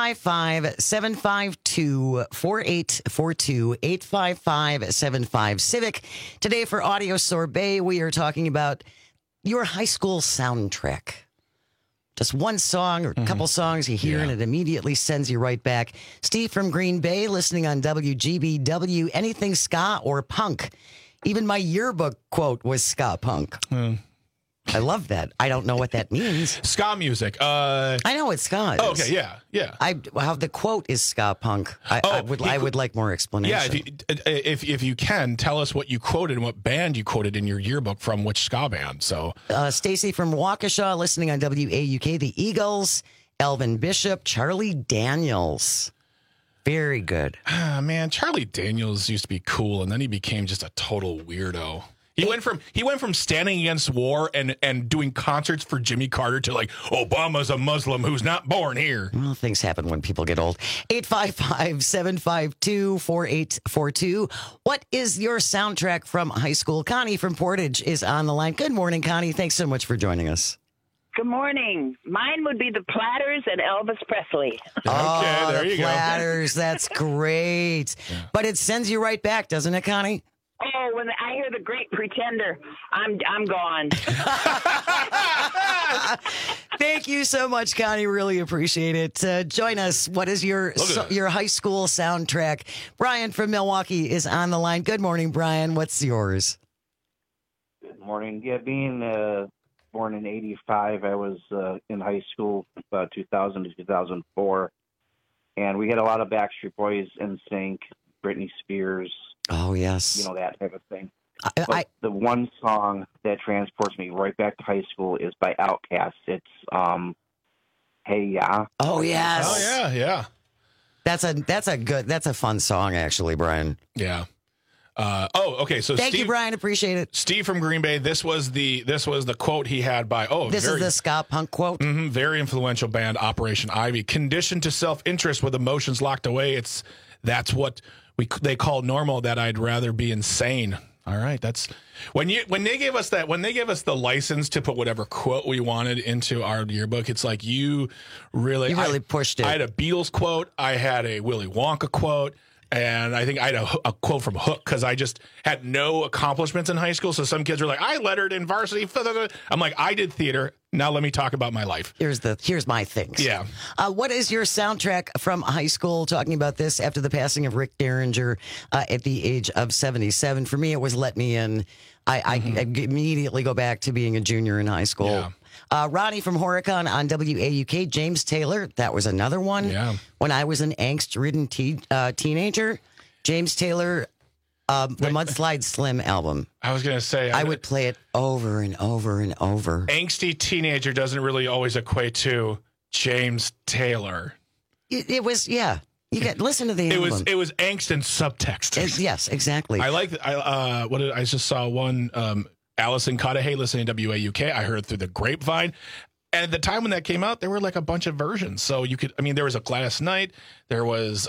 S15: 855-752-4842, 855-75-CIVIC. Today for Audio Sorbet, we are talking about your high school soundtrack. Just one song or a couple songs you hear and it immediately sends you right back. Steve from Green Bay listening on WGBW. Anything ska or punk. Even my yearbook quote was ska punk. I love that. I don't know what that means.
S16: Ska music.
S15: I know what ska is.
S16: Oh, okay, yeah.
S15: How the quote is ska punk. I would like more explanation.
S16: Yeah, if you can, tell us what you quoted and what band you quoted in your yearbook from which ska band. So,
S15: Stacy from Waukesha listening on WAUK, the Eagles, Elvin Bishop, Charlie Daniels. Very good.
S16: Man, Charlie Daniels used to be cool, and then he became just a total weirdo. He went from standing against war and doing concerts for Jimmy Carter to like Obama's a Muslim who's not born here.
S15: Well, things happen when people get old. 855-752-4842. What is your soundtrack from high school? Connie from Portage is on the line. Good morning, Connie. Thanks so much for joining us.
S5: Good morning. Mine would be the Platters and Elvis Presley.
S15: Okay,
S16: there you go.
S15: Platters, that's great. But it sends you right back, doesn't it, Connie?
S5: Oh, when I hear the Great Pretender, I'm gone.
S15: Thank you so much, Connie. Really appreciate it. Join us. What is your high school soundtrack? Brian from Milwaukee is on the line. Good morning, Brian. What's yours?
S6: Good morning. Yeah, being born in 85, I was in high school 2000 to 2004, and we had a lot of Backstreet Boys, NSYNC, Britney Spears.
S15: Oh, yes.
S6: You know, that type of thing. The one song that transports me right back to high school is by Outkast. It's Hey Ya.
S15: Oh, yes.
S16: Oh, yeah.
S15: That's a fun song, actually, Brian.
S16: Yeah. Okay. So
S15: thank you, Brian. Appreciate it.
S16: Steve from Green Bay. This was the quote he had by.
S15: This is the ska punk quote.
S16: Very influential band, Operation Ivy. Conditioned to self-interest with emotions locked away. That's what they call normal. That I'd rather be insane. All right. That's when they gave us the license to put whatever quote we wanted into our yearbook. It's like you really
S15: pushed it.
S16: I had a Beatles quote. I had a Willy Wonka quote. And I think I had a quote from Hook because I just had no accomplishments in high school. So some kids were like, I lettered in varsity. I'm like, I did theater. Now let me talk about my life.
S15: Here's my things.
S16: Yeah.
S15: What is your soundtrack from high school? Talking about this after the passing of Rick Derringer at the age of 77. For me, it was Let Me In. I immediately go back to being a junior in high school.
S16: Yeah.
S15: Ronnie from Horicon on WAUK, James Taylor. That was another one.
S16: Yeah.
S15: When I was an angst-ridden teenager, James Taylor, the Mudslide Slim album.
S16: I was going to say.
S15: I would play it over and over and over.
S16: Angsty teenager doesn't really always equate to James Taylor.
S15: It was, yeah. You got listen to the album.
S16: It was angst and subtext.
S15: Yes, exactly.
S16: I like. I just saw one. Allison Cudahy listening to WAUK. I heard it through the grapevine. And at the time when that came out, there were like a bunch of versions. So you could, there was a Gladys Knight, there was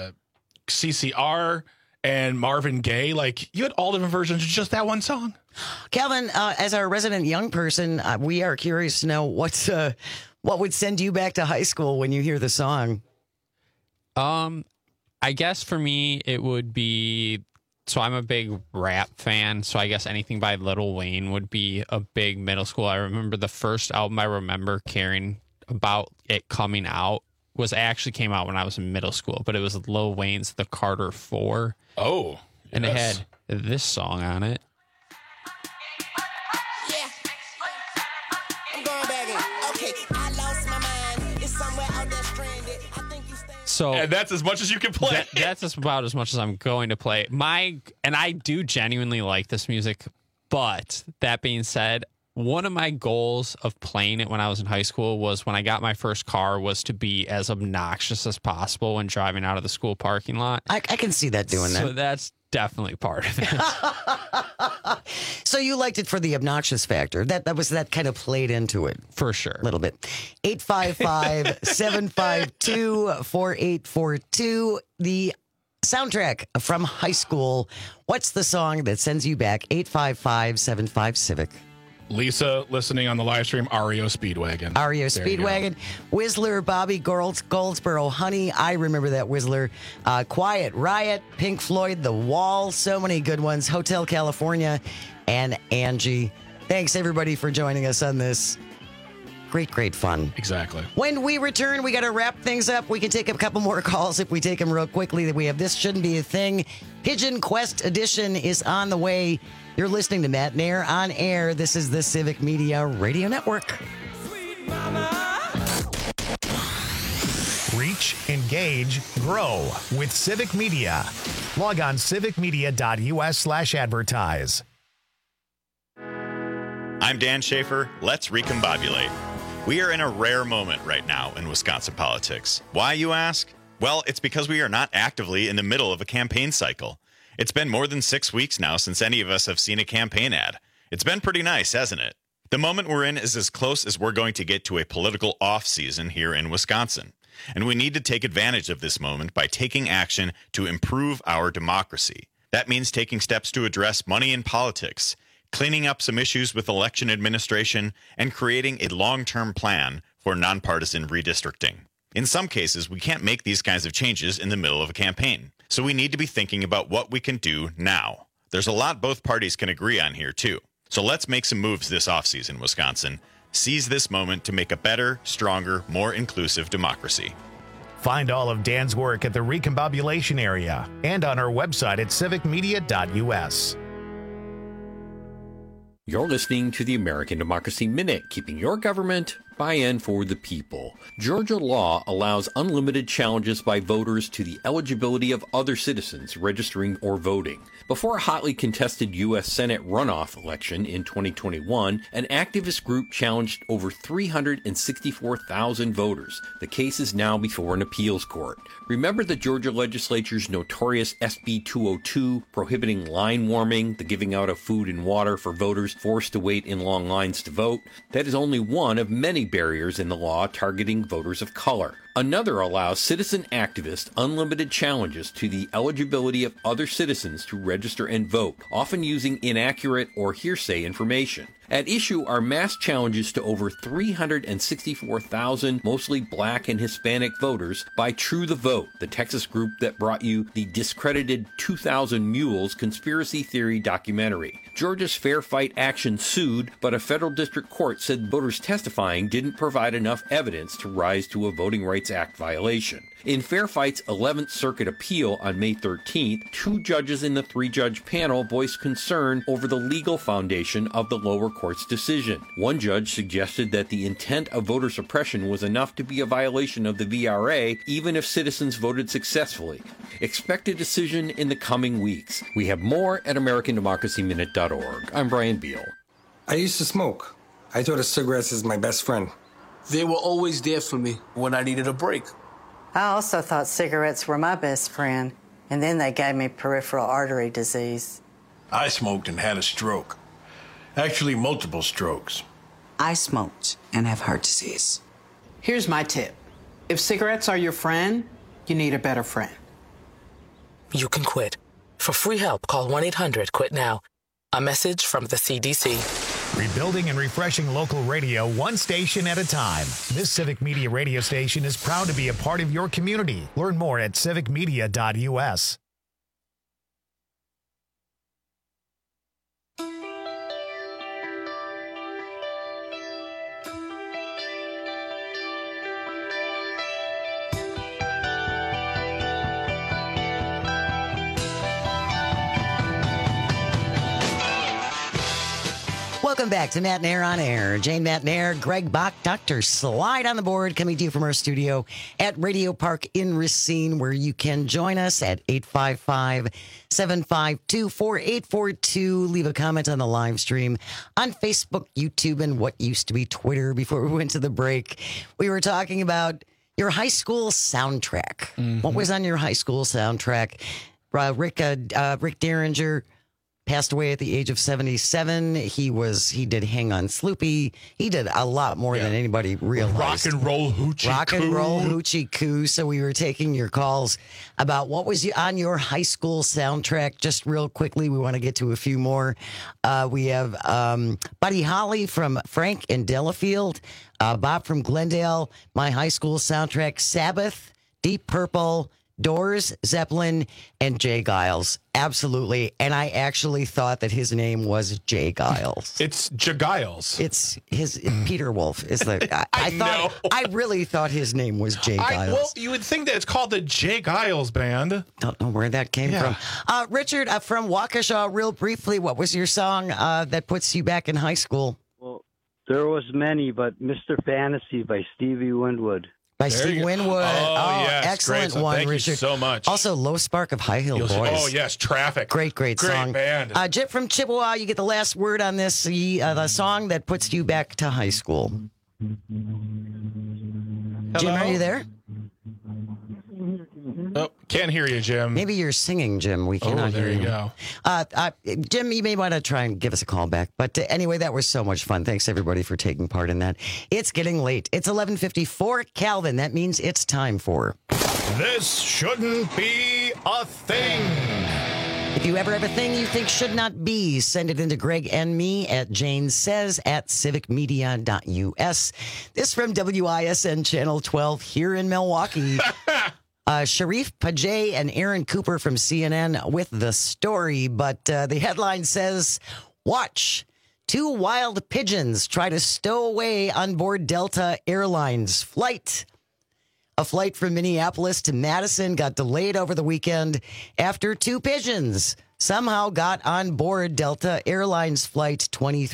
S16: CCR and Marvin Gaye. Like you had all different versions of just that one song.
S15: Calvin, as our resident young person, we are curious to know what would send you back to high school when you hear the song.
S7: I guess for me, it would be. So I'm a big rap fan, so I guess anything by Lil Wayne would be a big middle school. I remember the first album I remember caring about it coming out came out when I was in middle school, but it was Lil Wayne's The Carter 4.
S16: Oh,
S7: and it had this song on it.
S24: Yeah. I'm going back in. Okay, I lost my mind. It's somewhere out there stranded. I think you stay.
S7: So,
S16: and that's as much as you can play.
S7: That's about as much as I'm going to play. And I do genuinely like this music, but that being said, one of my goals of playing it when I was in high school was when I got my first car was to be as obnoxious as possible when driving out of the school parking lot.
S15: I can see that doing that.
S7: So that's definitely part of it.
S15: So you liked it for the obnoxious factor. That kind of played into it.
S7: For sure.
S15: A little bit. 855-752-4842. The soundtrack from high school. What's the song that sends you back? 855-75-CIVIC.
S16: Lisa listening on the live stream, REO Speedwagon.
S15: REO Speedwagon. Whistler, Bobby Goldsboro, Honey. I remember that Whistler. Quiet Riot, Pink Floyd, The Wall. So many good ones. Hotel California and Angie. Thanks, everybody, for joining us on this. Great fun.
S16: Exactly.
S15: When we return, we got to wrap things up. We can take a couple more calls if we take them real quickly. We have This Shouldn't Be a Thing. Pigeon Quest Edition is on the way. You're listening to Matt Nair on air. This is the Civic Media Radio Network.
S1: Reach, engage, grow with Civic Media. Log on civicmedia.us/advertise.
S8: I'm Dan Schaefer. Let's recombobulate. We are in a rare moment right now in Wisconsin politics. Why, you ask? Well, it's because we are not actively in the middle of a campaign cycle. It's been more than 6 weeks now since any of us have seen a campaign ad. It's been pretty nice, hasn't it? The moment we're in is as close as we're going to get to a political off-season here in Wisconsin. And we need to take advantage of this moment by taking action to improve our democracy. That means taking steps to address money in politics, cleaning up some issues with election administration, and creating a long-term plan for nonpartisan redistricting. In some cases, we can't make these kinds of changes in the middle of a campaign, so we need to be thinking about what we can do now. There's a lot both parties can agree on here, too. So let's make some moves this offseason, Wisconsin. Seize this moment to make a better, stronger, more inclusive democracy.
S1: Find all of Dan's work at the Recombobulation area and on our website at civicmedia.us.
S9: You're listening to the American Democracy Minute, keeping your government by and for the people. Georgia law allows unlimited challenges by voters to the eligibility of other citizens registering or voting. Before a hotly contested U.S. Senate runoff election in 2021, an activist group challenged over 364,000 voters. The case is now before an appeals court. Remember the Georgia legislature's notorious SB 202 prohibiting line warming, the giving out of food and water for voters forced to wait in long lines to vote? That is only one of many barriers in the law targeting voters of color. Another allows citizen activists unlimited challenges to the eligibility of other citizens to register and vote, often using inaccurate or hearsay information. At issue are mass challenges to over 364,000 mostly black and Hispanic voters by True the Vote, the Texas group that brought you the discredited 2,000 Mules conspiracy theory documentary. Georgia's Fair Fight Action sued, but a federal district court said voters testifying didn't provide enough evidence to rise to a Voting Rights Act violation. In Fair Fight's 11th Circuit appeal on May 13th, 2 judges in the 3-judge panel voiced concern over the legal foundation of the lower court's decision. One judge suggested that the intent of voter suppression was enough to be a violation of the VRA, even if citizens voted successfully. Expect a decision in the coming weeks. We have more at AmericanDemocracyMinute.org. I'm Brian Beal.
S10: I used to smoke. I thought of cigarettes as my best friend.
S12: They were always there for me when I needed a break.
S25: I also thought cigarettes were my best friend, and then they gave me peripheral artery disease.
S26: I smoked and had a stroke. Actually, multiple strokes.
S27: I smoked and have heart disease.
S28: Here's my tip. If cigarettes are your friend, you need a better friend.
S27: You can quit. For free help, call 1-800-QUIT-NOW. A message from the CDC.
S1: Rebuilding and refreshing local radio one station at a time. This Civic Media radio station is proud to be a part of your community. Learn more at civicmedia.us.
S15: Welcome back to Matt Nair on Air. Jane Matt Nair, Greg Bach, Dr. Slide on the board, coming to you from our studio at Radio Park in Racine, where you can join us at 855-752-4842. Leave a comment on the live stream on Facebook, YouTube, and what used to be Twitter. Before we went to the break, we were talking about your high school soundtrack. Mm-hmm. What was on your high school soundtrack? Rick Derringer passed away at the age of 77. He did Hang On Sloopy. He did a lot more than anybody realized.
S16: Rock and Roll Hoochie
S15: Coo. So we were taking your calls about what was on your high school soundtrack. Just real quickly, we want to get to a few more. We have Buddy Holly from Frank and Delafield. Bob from Glendale. My high school soundtrack, Sabbath, Deep Purple, Doors, Zeppelin, and Jay Giles. Absolutely. And I actually thought that his name was Jay Giles.
S16: It's Jay Giles.
S15: It's Peter Wolf is the. I really thought his name was Jay Giles.
S16: Well, you would think that it's called the Jay Giles Band.
S15: Don't know where that came from. Richard, from Waukesha, real briefly, what was your song that puts you back in high school?
S2: Well, there was many, but Mr. Fantasy by Stevie Winwood.
S15: By Steve Winwood.
S16: Oh, yes.
S15: Excellent
S16: Great.
S15: one,
S16: Thank
S15: Richard.
S16: you so much.
S15: Also, Low Spark of High Hill Boys.
S16: Oh, yes. Traffic.
S15: Great song.
S16: Band.
S15: Jip from Chippewa, you get the last word on this, the song that puts you back to high school.
S16: Hello?
S15: Jim, are you there?
S16: Oh, can't hear you, Jim.
S15: Maybe you're singing, Jim. We cannot hear you.
S16: There you go.
S15: Jim, you may want to try and give us a call back. But anyway, that was so much fun. Thanks, everybody, for taking part in that. It's getting late. It's 11:54. Calvin, that means it's time for...
S1: This shouldn't be a thing.
S15: If you ever have a thing you think should not be, send it into Greg and me at janesays@civicmedia.us. This from WISN Channel 12 here in Milwaukee. Sharif Pajay and Aaron Cooper from CNN with the story, but the headline says, watch, 2 wild pigeons try to stow away on board Delta Airlines flight. A flight from Minneapolis to Madison got delayed over the weekend after 2 pigeons somehow got on board Delta Airlines flight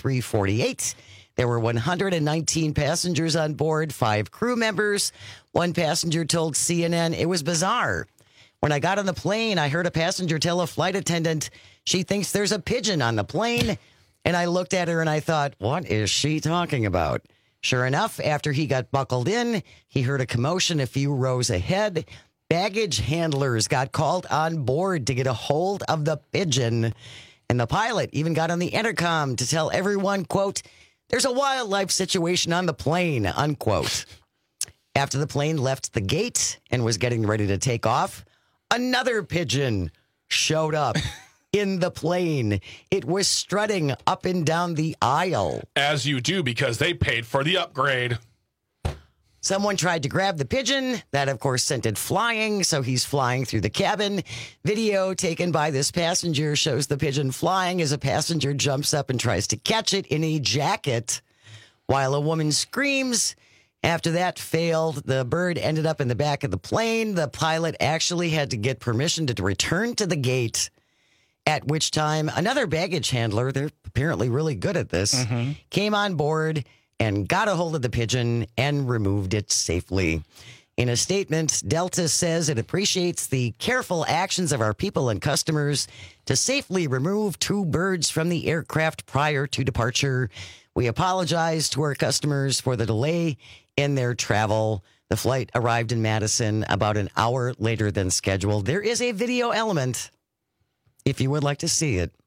S15: 2348. There were 119 passengers on board, 5 crew members. One passenger told CNN it was bizarre. When I got on the plane, I heard a passenger tell a flight attendant she thinks there's a pigeon on the plane. And I looked at her and I thought, what is she talking about? Sure enough, after he got buckled in, he heard a commotion a few rows ahead. Baggage handlers got called on board to get a hold of the pigeon. And the pilot even got on the intercom to tell everyone, quote, there's a wildlife situation on the plane, unquote. After the plane left the gate and was getting ready to take off, another pigeon showed up in the plane. It was strutting up and down the aisle.
S16: As you do, because they paid for the upgrade.
S15: Someone tried to grab the pigeon. That, of course, sent it flying, so he's flying through the cabin. Video taken by this passenger shows the pigeon flying as a passenger jumps up and tries to catch it in a jacket while a woman screams. After that failed, the bird ended up in the back of the plane. The pilot actually had to get permission to return to the gate, at which time another baggage handler, they're apparently really good at this, came on board and got a hold of the pigeon and removed it safely. In a statement, Delta says it appreciates the careful actions of our people and customers to safely remove 2 birds from the aircraft prior to departure. We apologize to our customers for the delay in their travel. The flight arrived in Madison about an hour later than scheduled. There is a video element if you would like to see it.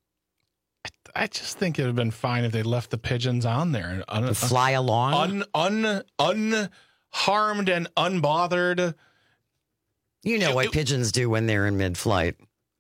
S16: I just think it would have been fine if they left the pigeons on there.
S15: To fly along?
S16: Unharmed and unbothered.
S15: You know what pigeons do when they're in mid-flight.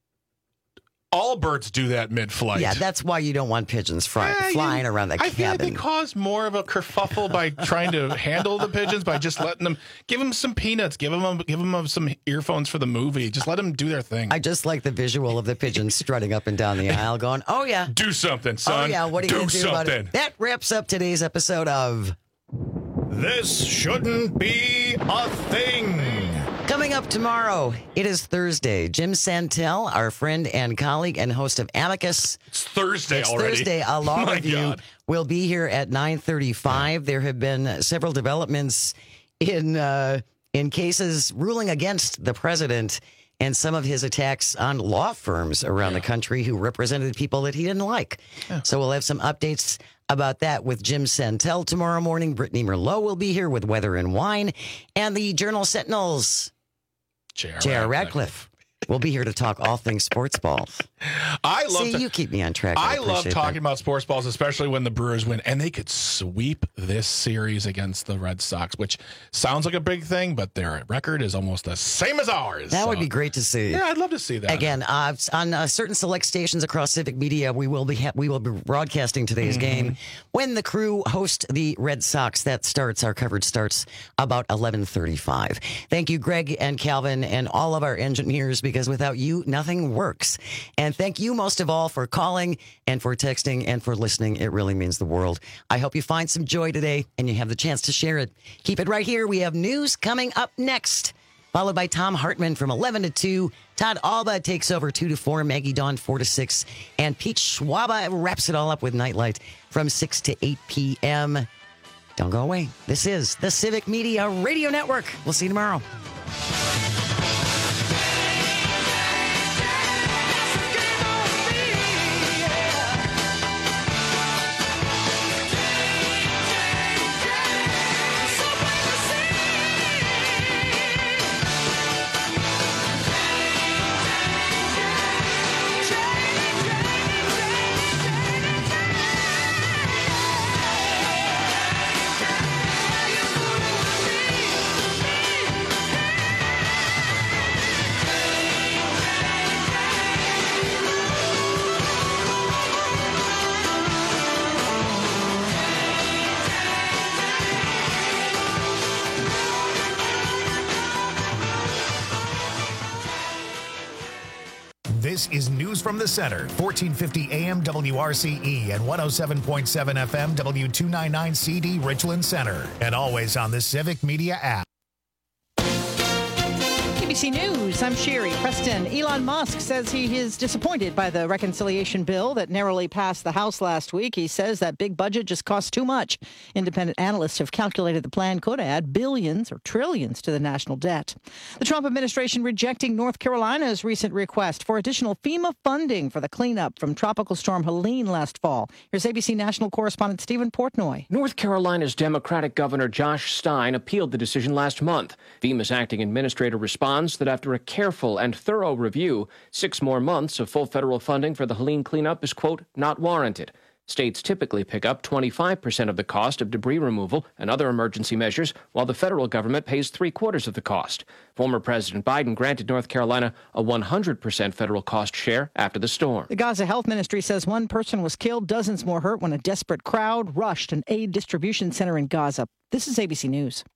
S16: All birds do that mid-flight.
S15: Yeah, that's why you don't want pigeons flying around the cabin.
S16: I feel like they cause more of a kerfuffle by trying to handle the pigeons by just letting them, give them some peanuts, give them some earphones for the movie. Just let them do their thing.
S15: I just like the visual of the pigeons strutting up and down the aisle going, oh yeah.
S16: Do something, son.
S15: Oh yeah, what are you going to do about it? That wraps up today's episode of
S1: This Shouldn't Be a Thing.
S15: Coming up tomorrow, it is Thursday. Jim Santel, our friend and colleague and host of Amicus.
S16: It's Thursday already.
S15: It's Thursday. A law review will be here at 9:35. There have been several developments in cases ruling against the president and some of his attacks on law firms around the country who represented people that he didn't like. Yeah. So we'll have some updates about that with Jim Santel tomorrow morning. Brittany Merlot will be here with Weather and Wine. And the Journal Sentinel's J.R. Radcliffe We'll be here to talk all things sports balls. You keep me on track.
S16: I love talking
S15: that.
S16: about sports balls, especially when the Brewers win. And they could sweep this series against the Red Sox, which sounds like a big thing, but their record is almost the same as ours.
S15: That would be great to see.
S16: Yeah, I'd love to see that.
S15: Again, on certain select stations across Civic Media, we will be broadcasting today's game when the Crew host the Red Sox. Our coverage starts about 11:35. Thank you, Greg and Calvin, and all of our engineers, because without you, nothing works. And thank you most of all for calling and for texting and for listening. It really means the world. I hope you find some joy today and you have the chance to share it. Keep it right here. We have news coming up next, followed by Tom Hartman from 11 to 2. Todd Alba takes over 2 to 4. Maggie Dawn 4 to 6. And Pete Schwaba wraps it all up with Nightlight from 6 to 8 p.m. Don't go away. This is the Civic Media Radio Network. We'll see you tomorrow.
S1: This is News from the Center, 1450 AM WRCE and 107.7 FM W299 CD Richland Center, and always on the Civic Media app.
S3: ABC News, I'm Sherry Preston. Elon Musk says he is disappointed by the reconciliation bill that narrowly passed the House last week. He says that big budget just costs too much. Independent analysts have calculated the plan could add billions or trillions to the national debt. The Trump administration rejecting North Carolina's recent request for additional FEMA funding for the cleanup from Tropical Storm Helene last fall. Here's ABC National correspondent Stephen Portnoy.
S4: North Carolina's Democratic Governor Josh Stein appealed the decision last month. FEMA's acting administrator responds that after a careful and thorough review, 6 more months of full federal funding for the Helene cleanup is, quote, not warranted. States typically pick up 25% of the cost of debris removal and other emergency measures, while the federal government pays 3/4 of the cost. Former President Biden granted North Carolina a 100% federal cost share after the storm.
S3: The Gaza Health Ministry says 1 person was killed, dozens more hurt when a desperate crowd rushed an aid distribution center in Gaza. This is ABC News.